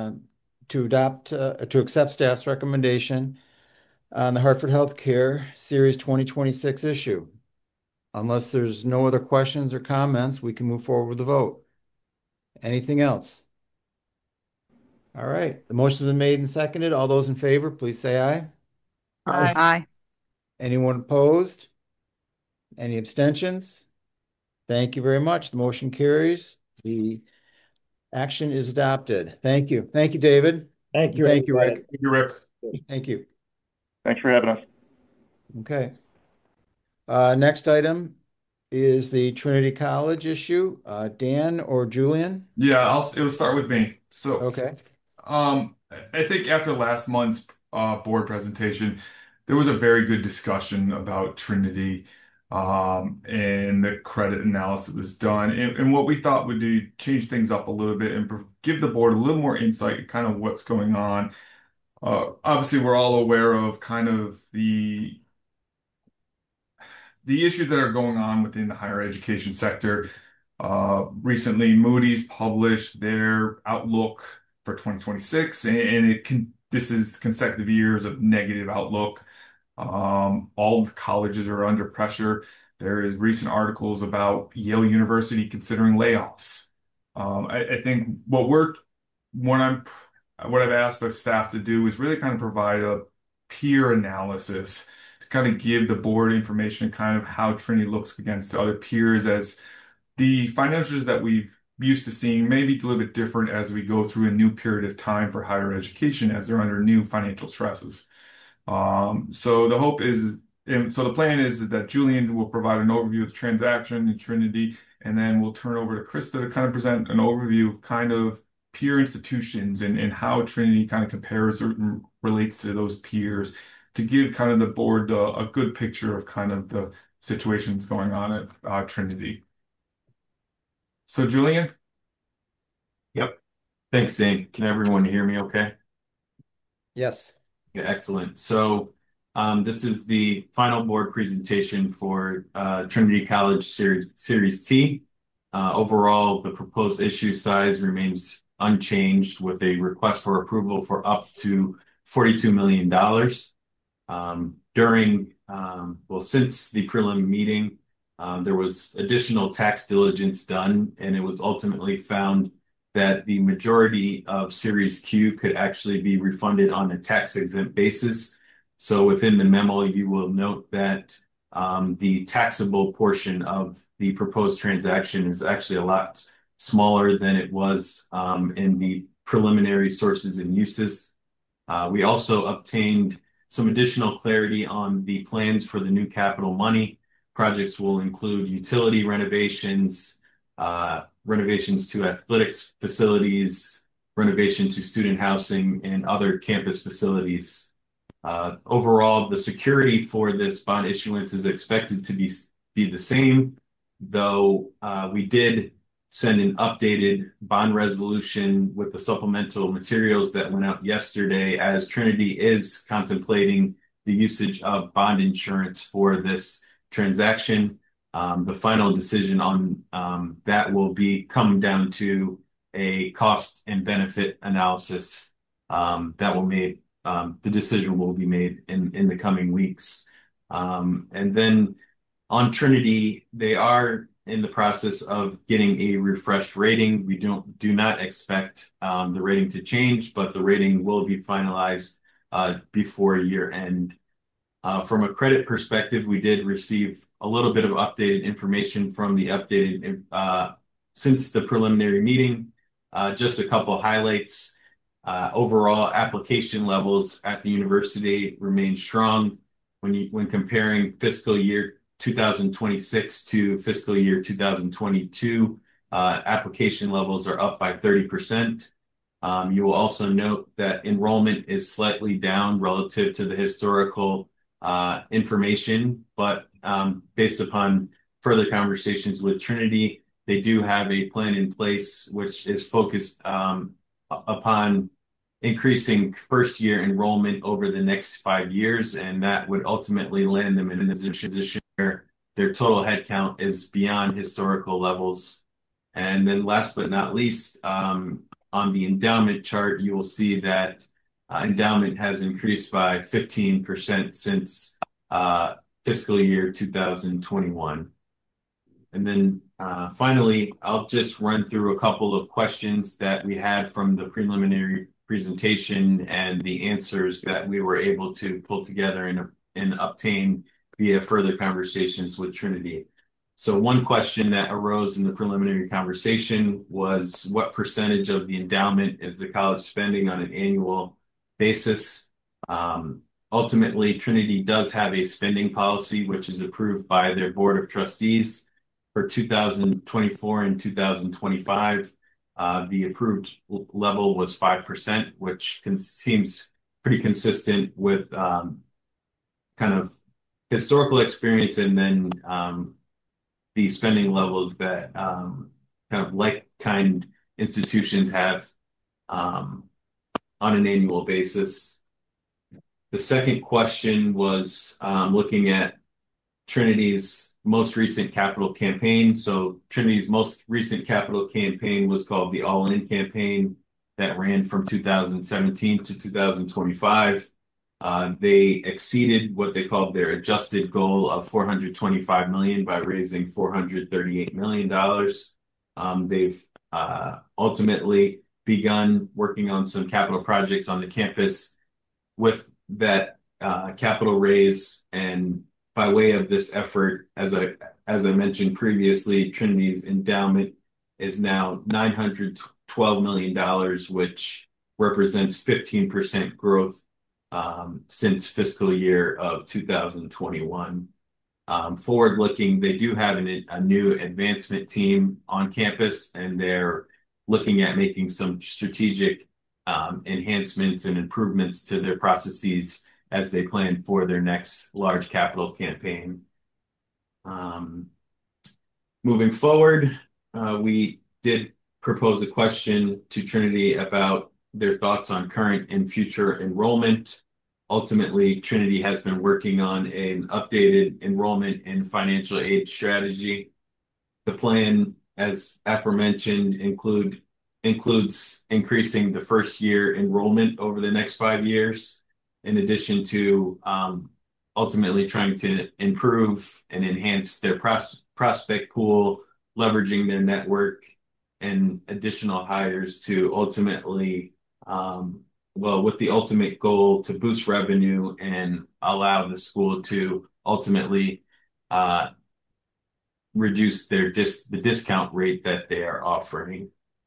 to accept staff's recommendation on the Hartford Healthcare Series 2026 issue. Unless there's no other questions or comments, we can move forward with the vote. Anything else? All right. The motion's been made and seconded. All those in favor, please say aye. Aye. Anyone opposed? Any abstentions? Thank you very much. The motion carries. The action is adopted. Thank you. Thank you, David. Thank you. Thank you, everybody. Rick. Thank you, Rick. Thank you. Thanks for having us. Okay. Next item is the Trinity College issue. Dan or Julian? Yeah, it'll start with me. So, Okay. I think after last month's board presentation, there was a very good discussion about Trinity, and the credit analysis that was done, and what we thought would do change things up a little bit and give the board a little more insight in kind of what's going on. Obviously, we're all aware of kind of the issues that are going on within the higher education sector. Recently, Moody's published their outlook for 2026, and this is consecutive years of negative outlook. All the colleges are under pressure. There is recent articles about Yale University considering layoffs. I think what I've asked the staff to do is really kind of provide a peer analysis to kind of give the board information, kind of how Trinity looks against other peers, as the financials that we've used to seeing may be a little bit different as we go through a new period of time for higher education as they're under new financial stresses. So the hope is, and so the plan is that Julian will provide an overview of the transaction in Trinity, and then we'll turn over to Krista to kind of present an overview of kind of peer institutions and how Trinity kind of compares or relates to those peers, to give kind of the board a good picture of kind of the situations going on at Trinity. So Julian? Yep. Thanks, Dane. Can everyone hear me okay? Yes. Yeah, excellent. So this is the final board presentation for Trinity College Series T. Overall, the proposed issue size remains unchanged with a request for approval for up to $42 million. Since the prelim meeting, there was additional tax diligence done, and it was ultimately found that the majority of Series Q could actually be refunded on a tax-exempt basis. So within the memo, you will note that the taxable portion of the proposed transaction is actually a lot smaller than it was in the preliminary sources and uses. We also obtained some additional clarity on the plans for the new capital money. Projects will include utility renovations, renovations to athletics facilities, renovation to student housing, and other campus facilities. Overall, the security for this bond issuance is expected to be the same though we did send an updated bond resolution with the supplemental materials that went out yesterday, as Trinity is contemplating the usage of bond insurance for this transaction. The final decision on that will come down to a cost and benefit analysis that will made. The decision will be made in the coming weeks. And then on Trinity, they are in the process of getting a refreshed rating. We do not expect the rating to change, but the rating will be finalized before year end. From a credit perspective, we did receive a little bit of updated information from the updated since the preliminary meeting. Just a couple highlights. Overall application levels at the university remain strong. When comparing fiscal year 2026 to fiscal year 2022, application levels are up by 30%. You will also note that enrollment is slightly down relative to the historical information, but based upon further conversations with Trinity, they do have a plan in place which is focused upon increasing first-year enrollment over the next 5 years, and that would ultimately land them in a position where their total headcount is beyond historical levels. And then last but not least, on the endowment chart, you will see that endowment has increased by 15% since fiscal year 2021. And then finally, I'll just run through a couple of questions that we had from the preliminary presentation and the answers that we were able to pull together and obtain via further conversations with Trinity. So one question that arose in the preliminary conversation was, what percentage of the endowment is the college spending on an annual basis? Ultimately, Trinity does have a spending policy, which is approved by their board of trustees for 2024 and 2025. The approved level was 5%, which seems pretty consistent with kind of historical experience, and then the spending levels that kind of like-kind institutions have on an annual basis. The second question was looking at Trinity's most recent capital campaign. So Trinity's most recent capital campaign was called the All In campaign, that ran from 2017 to 2025. They exceeded what they called their adjusted goal of $425 million by raising $438 million. They've ultimately begun working on some capital projects on the campus with that capital raise, and by way of this effort, as I mentioned previously, Trinity's endowment is now $912 million, which represents 15% growth since fiscal year of 2021. Forward looking, they do have a new advancement team on campus, and they're looking at making some strategic enhancements and improvements to their processes as they plan for their next large capital campaign. Moving forward, we did propose a question to Trinity about their thoughts on current and future enrollment. Ultimately, Trinity has been working on an updated enrollment and financial aid strategy. The plan, as aforementioned, includes increasing the first year enrollment over the next 5 years, in addition to ultimately trying to improve and enhance their prospect pool, leveraging their network, and additional hires to ultimately, with the ultimate goal to boost revenue and allow the school to ultimately reduce the discount rate that they are offering.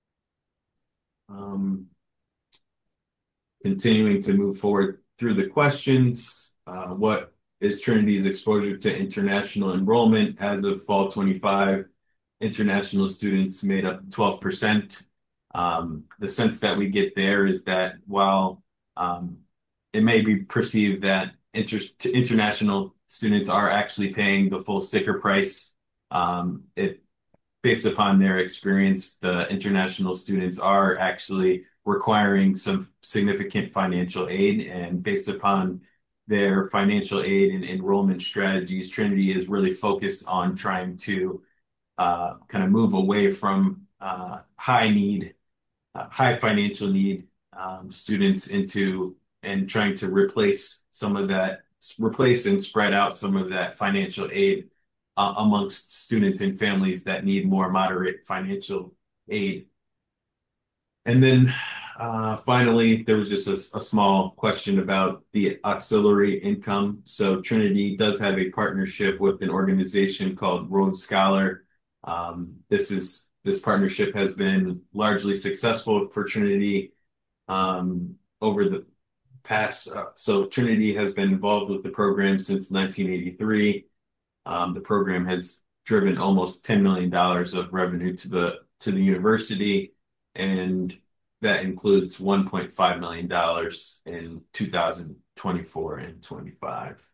Continuing to move forward through the questions, what is Trinity's exposure to international enrollment? As of fall 25, international students made up 12%. The sense that we get there is that while it may be perceived that international students are actually paying the full sticker price It based upon their experience, the international students are actually requiring some significant financial aid, and based upon their financial aid and enrollment strategies, Trinity is really focused on trying to kind of move away from high financial need students into and trying to replace and spread out some of that financial aid amongst students and families that need more moderate financial aid. And then finally, there was just a small question about the auxiliary income. So Trinity does have a partnership with an organization called Rhodes Scholar. This partnership has been largely successful for Trinity over the past. So Trinity has been involved with the program since 1983. The program has driven almost $10 million of revenue to the university, and that includes $1.5 million in 2024 and 25.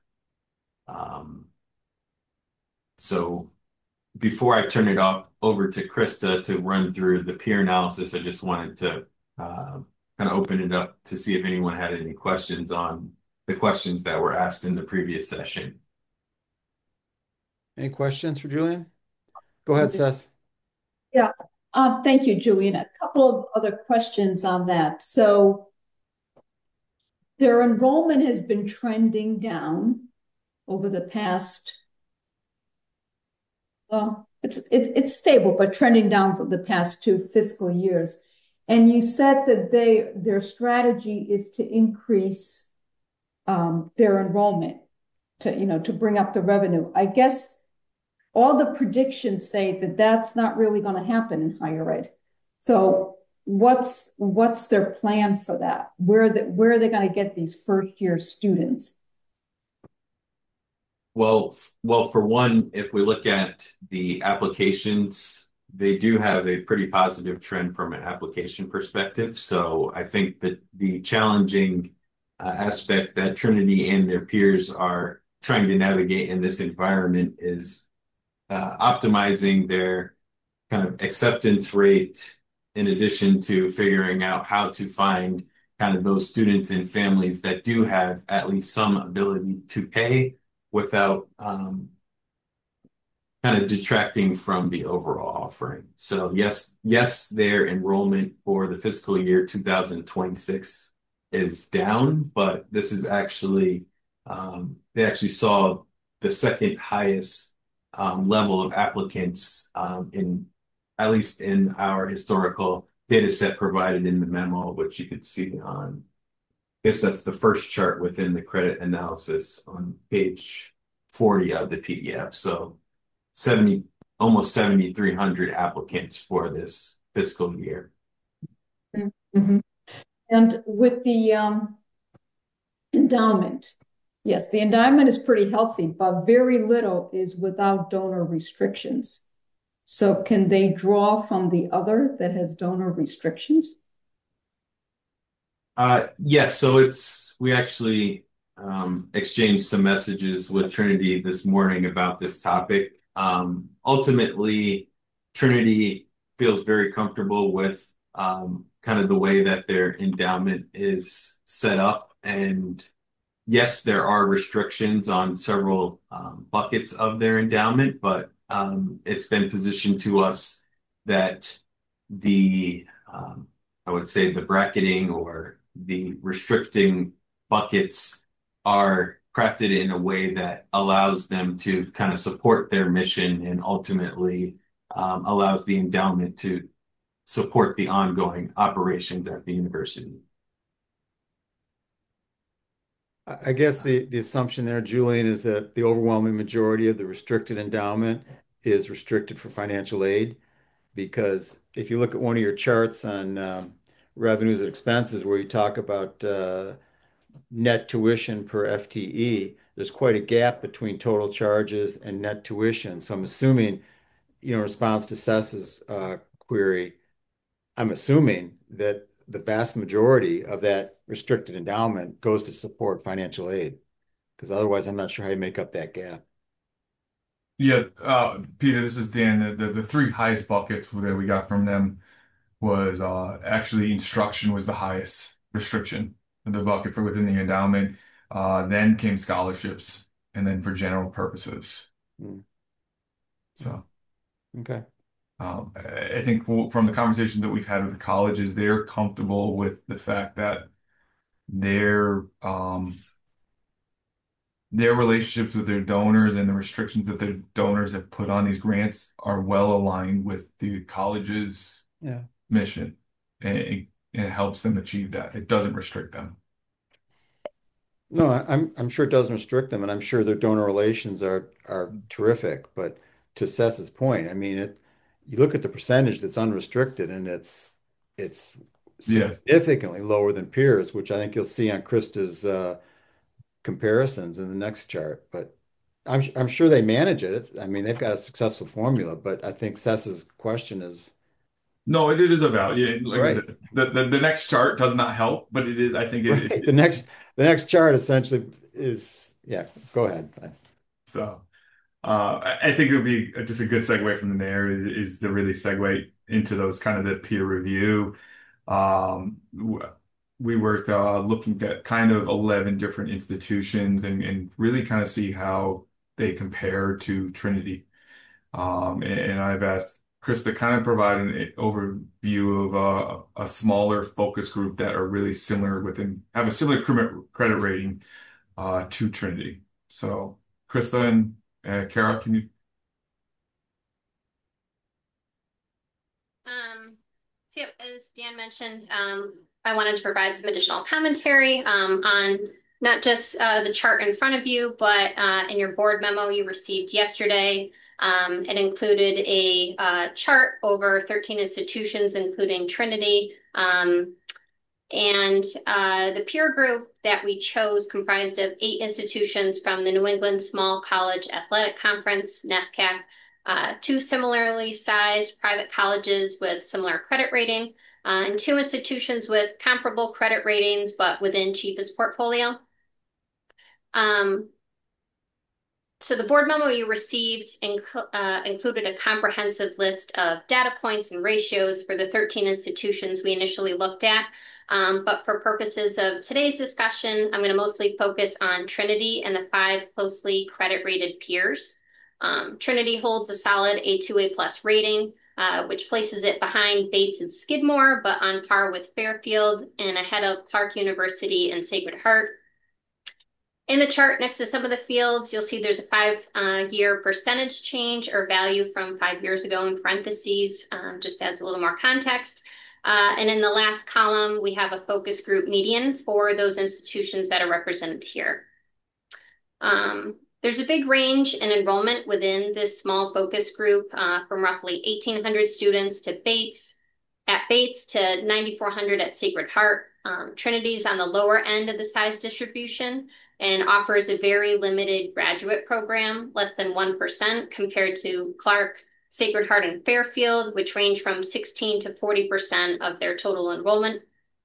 So before I turn it over to Krista to run through the peer analysis, I just wanted to kind of open it up to see if anyone had any questions on the questions that were asked in the previous session. Any questions for Julian? Go ahead, Seth. Yeah. Thank you, Julian. A couple of other questions on that. So their enrollment has been trending down over the past, well, it's stable, but trending down for the past 2 fiscal years. And you said that their strategy is to increase their enrollment to bring up the revenue. I guess all the predictions say that that's not really going to happen in higher ed. So what's their plan for that? Where are they going to get these first-year students? Well, for one, if we look at the applications, they do have a pretty positive trend from an application perspective. So I think that the challenging aspect that Trinity and their peers are trying to navigate in this environment is optimizing their kind of acceptance rate, in addition to figuring out how to find kind of those students and families that do have at least some ability to pay without kind of detracting from the overall offering. So yes, their enrollment for the fiscal year 2026 is down, but this is actually they actually saw the second highest level of applicants in at least in our historical data set provided in the memo, which you can see on, I guess that's the first chart within the credit analysis on page 40 of the PDF. So almost 7,300 applicants for this fiscal year. Mm-hmm. And with the endowment, yes, the endowment is pretty healthy, but very little is without donor restrictions. So can they draw from the other that has donor restrictions? Yes, so we actually exchanged some messages with Trinity this morning about this topic. Ultimately, Trinity feels very comfortable with kind of the way that their endowment is set up. And yes, there are restrictions on several buckets of their endowment, but it's been positioned to us that I would say the bracketing or the restricting buckets are crafted in a way that allows them to kind of support their mission and ultimately allows the endowment to support the ongoing operations at the university. I guess the assumption there, Julian, is that the overwhelming majority of the restricted endowment is restricted for financial aid. Because if you look at one of your charts on revenues and expenses where you talk about net tuition per FTE, there's quite a gap between total charges and net tuition. So I'm assuming, in response to Seth's query, I'm assuming that the vast majority of that restricted endowment goes to support financial aid, because otherwise I'm not sure how you make up that gap. Yeah, Peter, this is Dan. The three highest buckets that we got from them was actually instruction was the highest restriction, the bucket for within the endowment. Then came scholarships, and then for general purposes. Mm, So okay. I think from the conversations that we've had with the colleges, they're comfortable with the fact that their their relationships with their donors and the restrictions that their donors have put on these grants are well aligned with the college's Yeah. mission, and it helps them achieve that. It doesn't restrict them. No, I'm sure it doesn't restrict them, and I'm sure their donor relations are terrific. But to Seth's point, I mean, you look at the percentage that's unrestricted, and it's Yeah. significantly lower than peers, which I think you'll see on Krista's comparisons in the next chart. But I'm sure they manage it. I mean, they've got a successful formula, but I think Seth's question is No, it is about, yeah, like I right. said, the next chart does not help, but it is, I think Right. The next chart essentially is, yeah, go ahead. so I think it would be just a good segue from there is to really segue into those kind of the peer review. We worked looking at kind of 11 different institutions and really kind of see how they compare to Trinity. And I've asked Chris to kind of provide an overview of a smaller focus group that are really similar have a similar credit rating to Trinity. So, Krista and Kara, can you? So, yep, as Dan mentioned, I wanted to provide some additional commentary on not just the chart in front of you, but in your board memo you received yesterday. It included a chart over 13 institutions, including Trinity. And the peer group that we chose comprised of 8 institutions from the New England Small College Athletic Conference, NESCAC, 2 similarly sized private colleges with similar credit rating, and 2 institutions with comparable credit ratings but within Chief's portfolio. So the board memo you received included a comprehensive list of data points and ratios for the 13 institutions we initially looked at. But for purposes of today's discussion, I'm going to mostly focus on Trinity and the 5 closely credit rated peers. Trinity holds a solid A2A plus rating, which places it behind Bates and Skidmore, but on par with Fairfield and ahead of Clark University and Sacred Heart. In the chart next to some of the fields, you'll see there's a 5-year percentage change or value from 5 years ago in parentheses, just adds a little more context. And in the last column, we have a focus group median for those institutions that are represented here. There's a big range in enrollment within this small focus group, from roughly 1,800 students to Bates to 9,400 at Sacred Heart. Trinity's on the lower end of the size distribution and offers a very limited graduate program, less than 1%, compared to Clark, Sacred Heart, and Fairfield, which range from 16 to 40% of their total enrollment.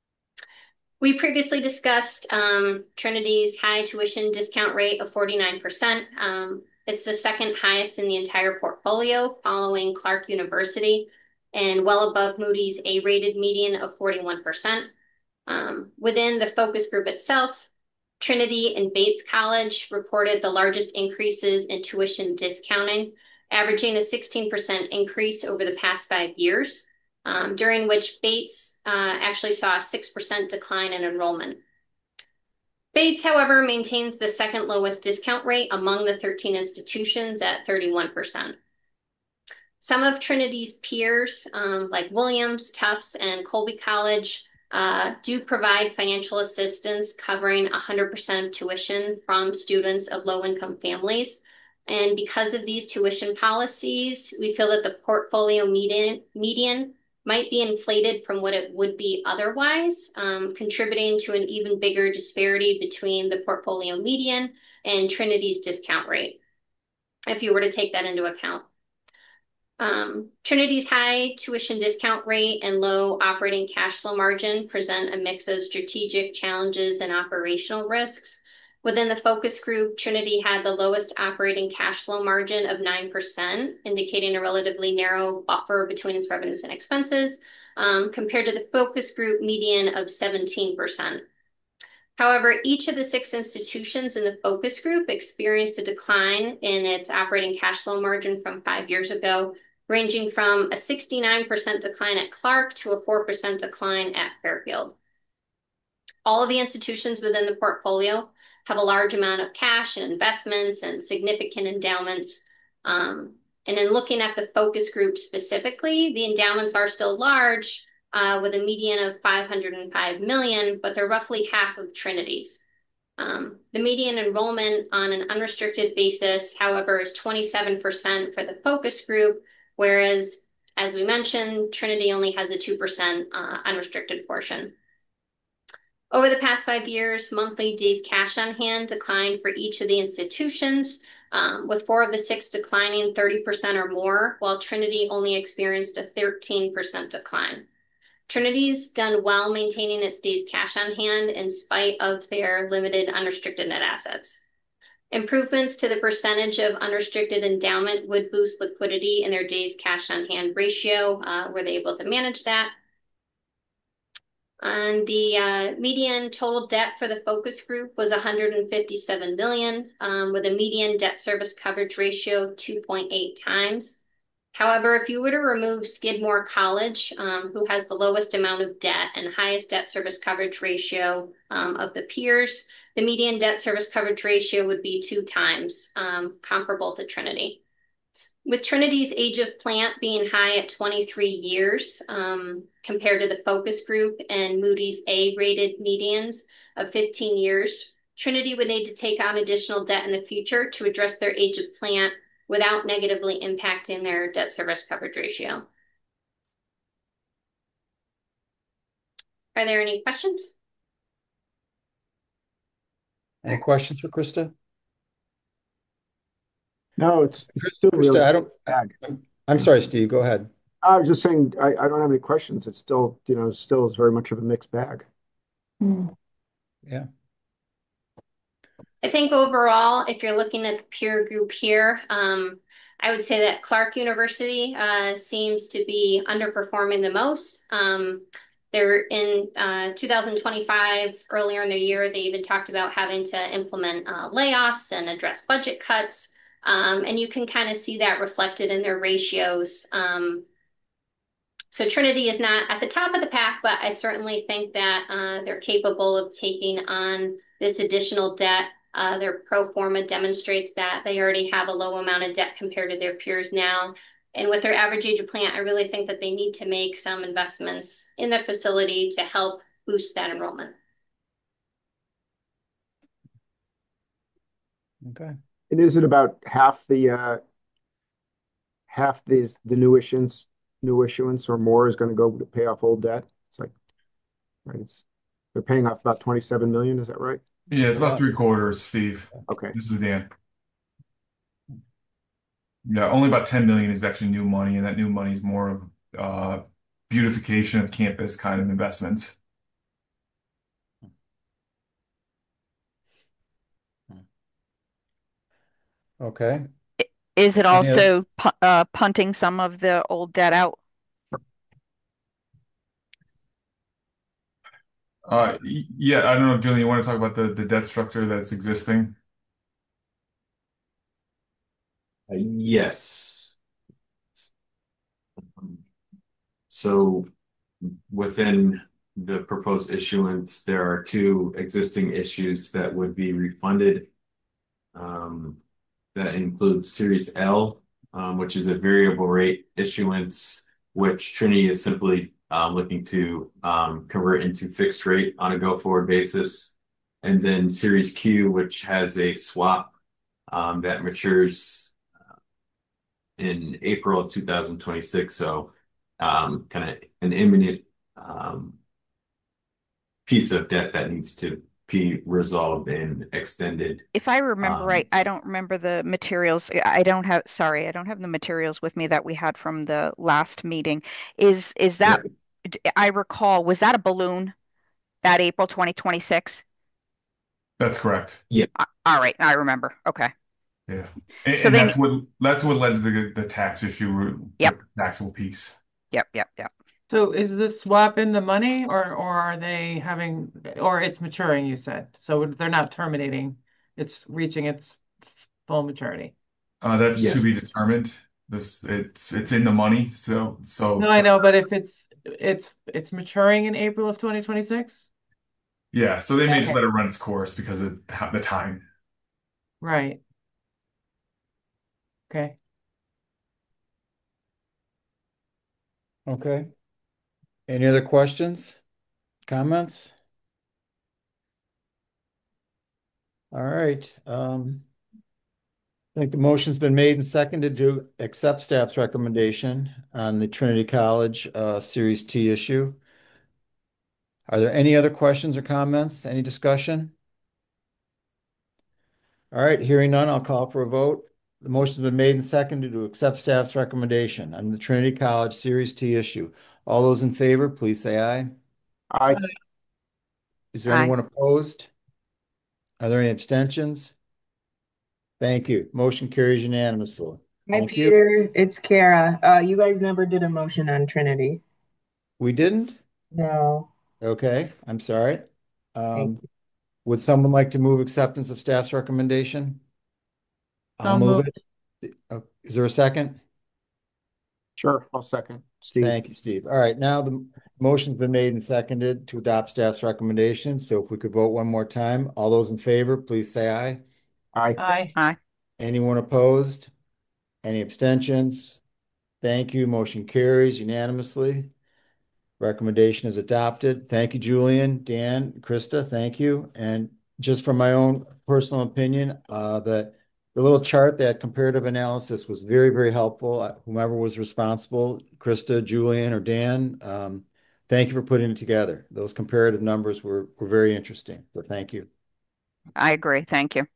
We previously discussed Trinity's high tuition discount rate of 49%. It's the second highest in the entire portfolio, following Clark University, and well above Moody's A-rated median of 41%. Within the focus group itself, Trinity and Bates College reported the largest increases in tuition discounting, averaging a 16% increase over the past 5 years, during which Bates actually saw a 6% decline in enrollment. Bates, however, maintains the second lowest discount rate among the 13 institutions at 31%. Some of Trinity's peers, like Williams, Tufts, and Colby College, do provide financial assistance covering 100% of tuition from students of low-income families. And because of these tuition policies, we feel that the portfolio median might be inflated from what it would be otherwise, contributing to an even bigger disparity between the portfolio median and Trinity's discount rate, if you were to take that into account. Trinity's high tuition discount rate and low operating cash flow margin present a mix of strategic challenges and operational risks, Within the focus group, Trinity had the lowest operating cash flow margin of 9%, indicating a relatively narrow buffer between its revenues and expenses, compared to the focus group median of 17%. However, each of the 6 institutions in the focus group experienced a decline in its operating cash flow margin from 5 years ago, ranging from a 69% decline at Clark to a 4% decline at Fairfield. All of the institutions within the portfolio have a large amount of cash and investments and significant endowments. And in looking at the focus group specifically, the endowments are still large, with a median of 505 million, but they're roughly half of Trinity's. The median enrollment on an unrestricted basis, however, is 27% for the focus group, whereas, as we mentioned, Trinity only has a 2% unrestricted portion. Over the past 5 years, monthly days cash on hand declined for each of the institutions, with 4 of the 6 declining 30% or more, while Trinity only experienced a 13% decline. Trinity's done well maintaining its days cash on hand in spite of their limited unrestricted net assets. Improvements to the percentage of unrestricted endowment would boost liquidity in their days cash on hand ratio. Were they able to manage that? And the median total debt for the focus group was 157 million, with a median debt service coverage ratio of 2.8 times. However, if you were to remove Skidmore College, who has the lowest amount of debt and highest debt service coverage ratio of the peers, the median debt service coverage ratio would be 2 times, comparable to Trinity. With Trinity's age of plant being high at 23 years, compared to the focus group and Moody's A-rated medians of 15 years, Trinity would need to take on additional debt in the future to address their age of plant without negatively impacting their debt service coverage ratio. Are there any questions? Any questions for Krista? No, it's still Krista, really I don't. bag. I'm sorry, Steve. Go ahead. I was just saying, I don't have any questions. It's still, still is very much of a mixed bag. Yeah. I think overall, if you're looking at the peer group here, I would say that Clark University seems to be underperforming the most. They're in 2025, earlier in the year, they even talked about having to implement layoffs and address budget cuts. And you can kind of see that reflected in their ratios. So Trinity is not at the top of the pack, but I certainly think that they're capable of taking on this additional debt. Their pro forma demonstrates that they already have a low amount of debt compared to their peers now. And with their average age of plant, I really think that they need to make some investments in their facility to help boost that enrollment. Okay. And is it about half the new issuance or more is going to go to pay off old debt? It's like, right, they're paying off about 27 million, is that right? Yeah, it's about 3/4, Steve. Okay. This is Dan. Yeah, only about 10 million is actually new money, and that new money is more of beautification of campus kind of investments. Okay. Is it Any other- also punting some of the old debt out? Yeah, I don't know, Julian, you want to talk about the debt structure that's existing? Yes. So within the proposed issuance, there are 2 existing issues that would be refunded. That includes Series L, which is a variable rate issuance, which Trinity is simply looking to convert into fixed rate on a go-forward basis. And then Series Q, which has a swap that matures in April of 2026. So kind of an imminent piece of debt that needs to be resolved and extended. If I remember right, I don't remember the materials. I don't have the materials with me that we had from the last meeting. Is that, I recall, was that a balloon, that April 2026? That's correct. All right, I remember. Okay. Yeah. So And they, that's what led to the tax issue, yep, the taxable piece. yep. So is this swap in the money or are they having, or it's maturing, you said? So they're not terminating, it's reaching its full maturity. That's to Yes. be determined. It's in the money. No, I know, but if it's maturing in April of 2026? Yeah, so they may just Okay. let it run its course because of the time. Right. Okay. Okay. Any other questions, comments? All right. I think the motion's been made and seconded to accept staff's recommendation on the Trinity College Series T issue. Are there any other questions or comments? Any discussion? All right, hearing none, I'll call for a vote. The motion's been made and seconded to accept staff's recommendation on the Trinity College Series T issue. All those in favor, please say aye. Aye. Is there Aye. anyone opposed? Are there any abstentions? Thank you. Motion carries unanimously. Hi, Thank you. Peter. It's Kara. You guys never did a motion on Trinity. We didn't? No. Okay, I'm sorry. Thank Um, would someone like to move acceptance of staff's recommendation? I'll So move moved. it. Is there a second? Sure, I'll second. Steve. Thank you, Steve. All right, now the motion's been made and seconded to adopt staff's recommendation. So if we could vote one more time, all those in favor, please say aye. Aye. Aye. Aye. Anyone opposed? Any abstentions? Thank you. Motion carries unanimously. Recommendation is adopted. Thank you, Julian, Dan, Krista, thank you. And just from my own personal opinion, the little chart, that comparative analysis was very, very helpful. Whomever was responsible, Krista, Julian, or Dan, thank you for putting it together. Those comparative numbers were very interesting, so thank you. I agree. Thank you.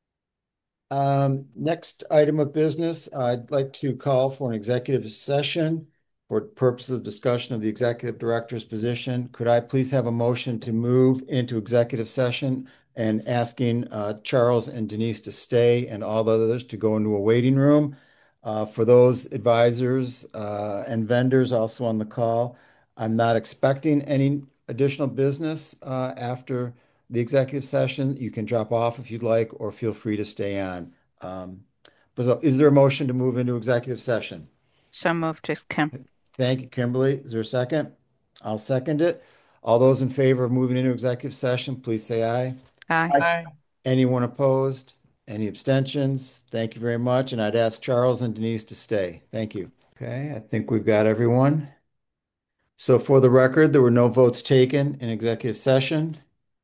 Next item of business, I'd like to call for an executive session for purposes of discussion of the executive director's position. Could I please have a motion to move into executive session and asking Charles and Denise to stay and all the others to go into a waiting room? For those advisors and vendors also on the call, I'm not expecting any additional business after the executive session. You can drop off if you'd like, or feel free to stay on. But is there a motion to move into executive session? So moved, just Kim. Thank you, Kimberly. Is there a second? I'll second it. All those in favor of moving into executive session, please say aye. Aye. Aye. Anyone opposed? Any abstentions? Thank you very much. And I'd ask Charles and Denise to stay. Thank you. Okay, I think we've got everyone. So for the record, there were no votes taken in executive session.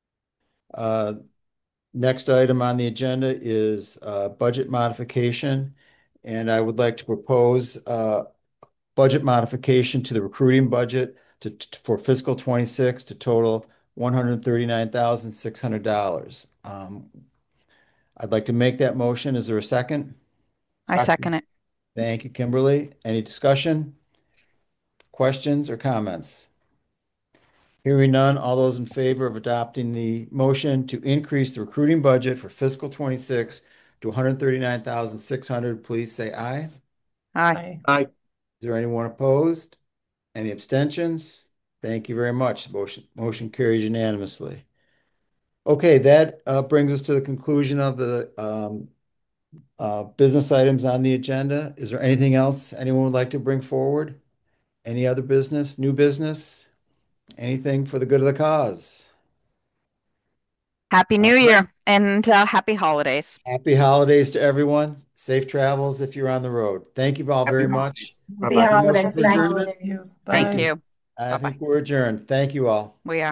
Next item on the agenda is budget modification. And I would like to propose budget modification to the recruiting budget for fiscal 26 to total $139,600. I'd like to make that motion. Is there a second? I second it. Thank you, Kimberly. Any discussion, questions, or comments? Hearing none, all those in favor of adopting the motion to increase the recruiting budget for fiscal 26 to $139,600, please say aye. Aye. Aye. Is there anyone opposed? Any abstentions? Thank you very much. Motion carries unanimously. Okay, that brings us to the conclusion of the business items on the agenda. Is there anything else anyone would like to bring forward? Any other business, new business? Anything for the good of the cause? Happy New Year and happy holidays. Happy holidays to everyone. Safe travels if you're on the road. Thank you all very much. Happy holidays. Motion for Thank adjournment? you. Thank you. I think we're adjourned. Thank you all. We are.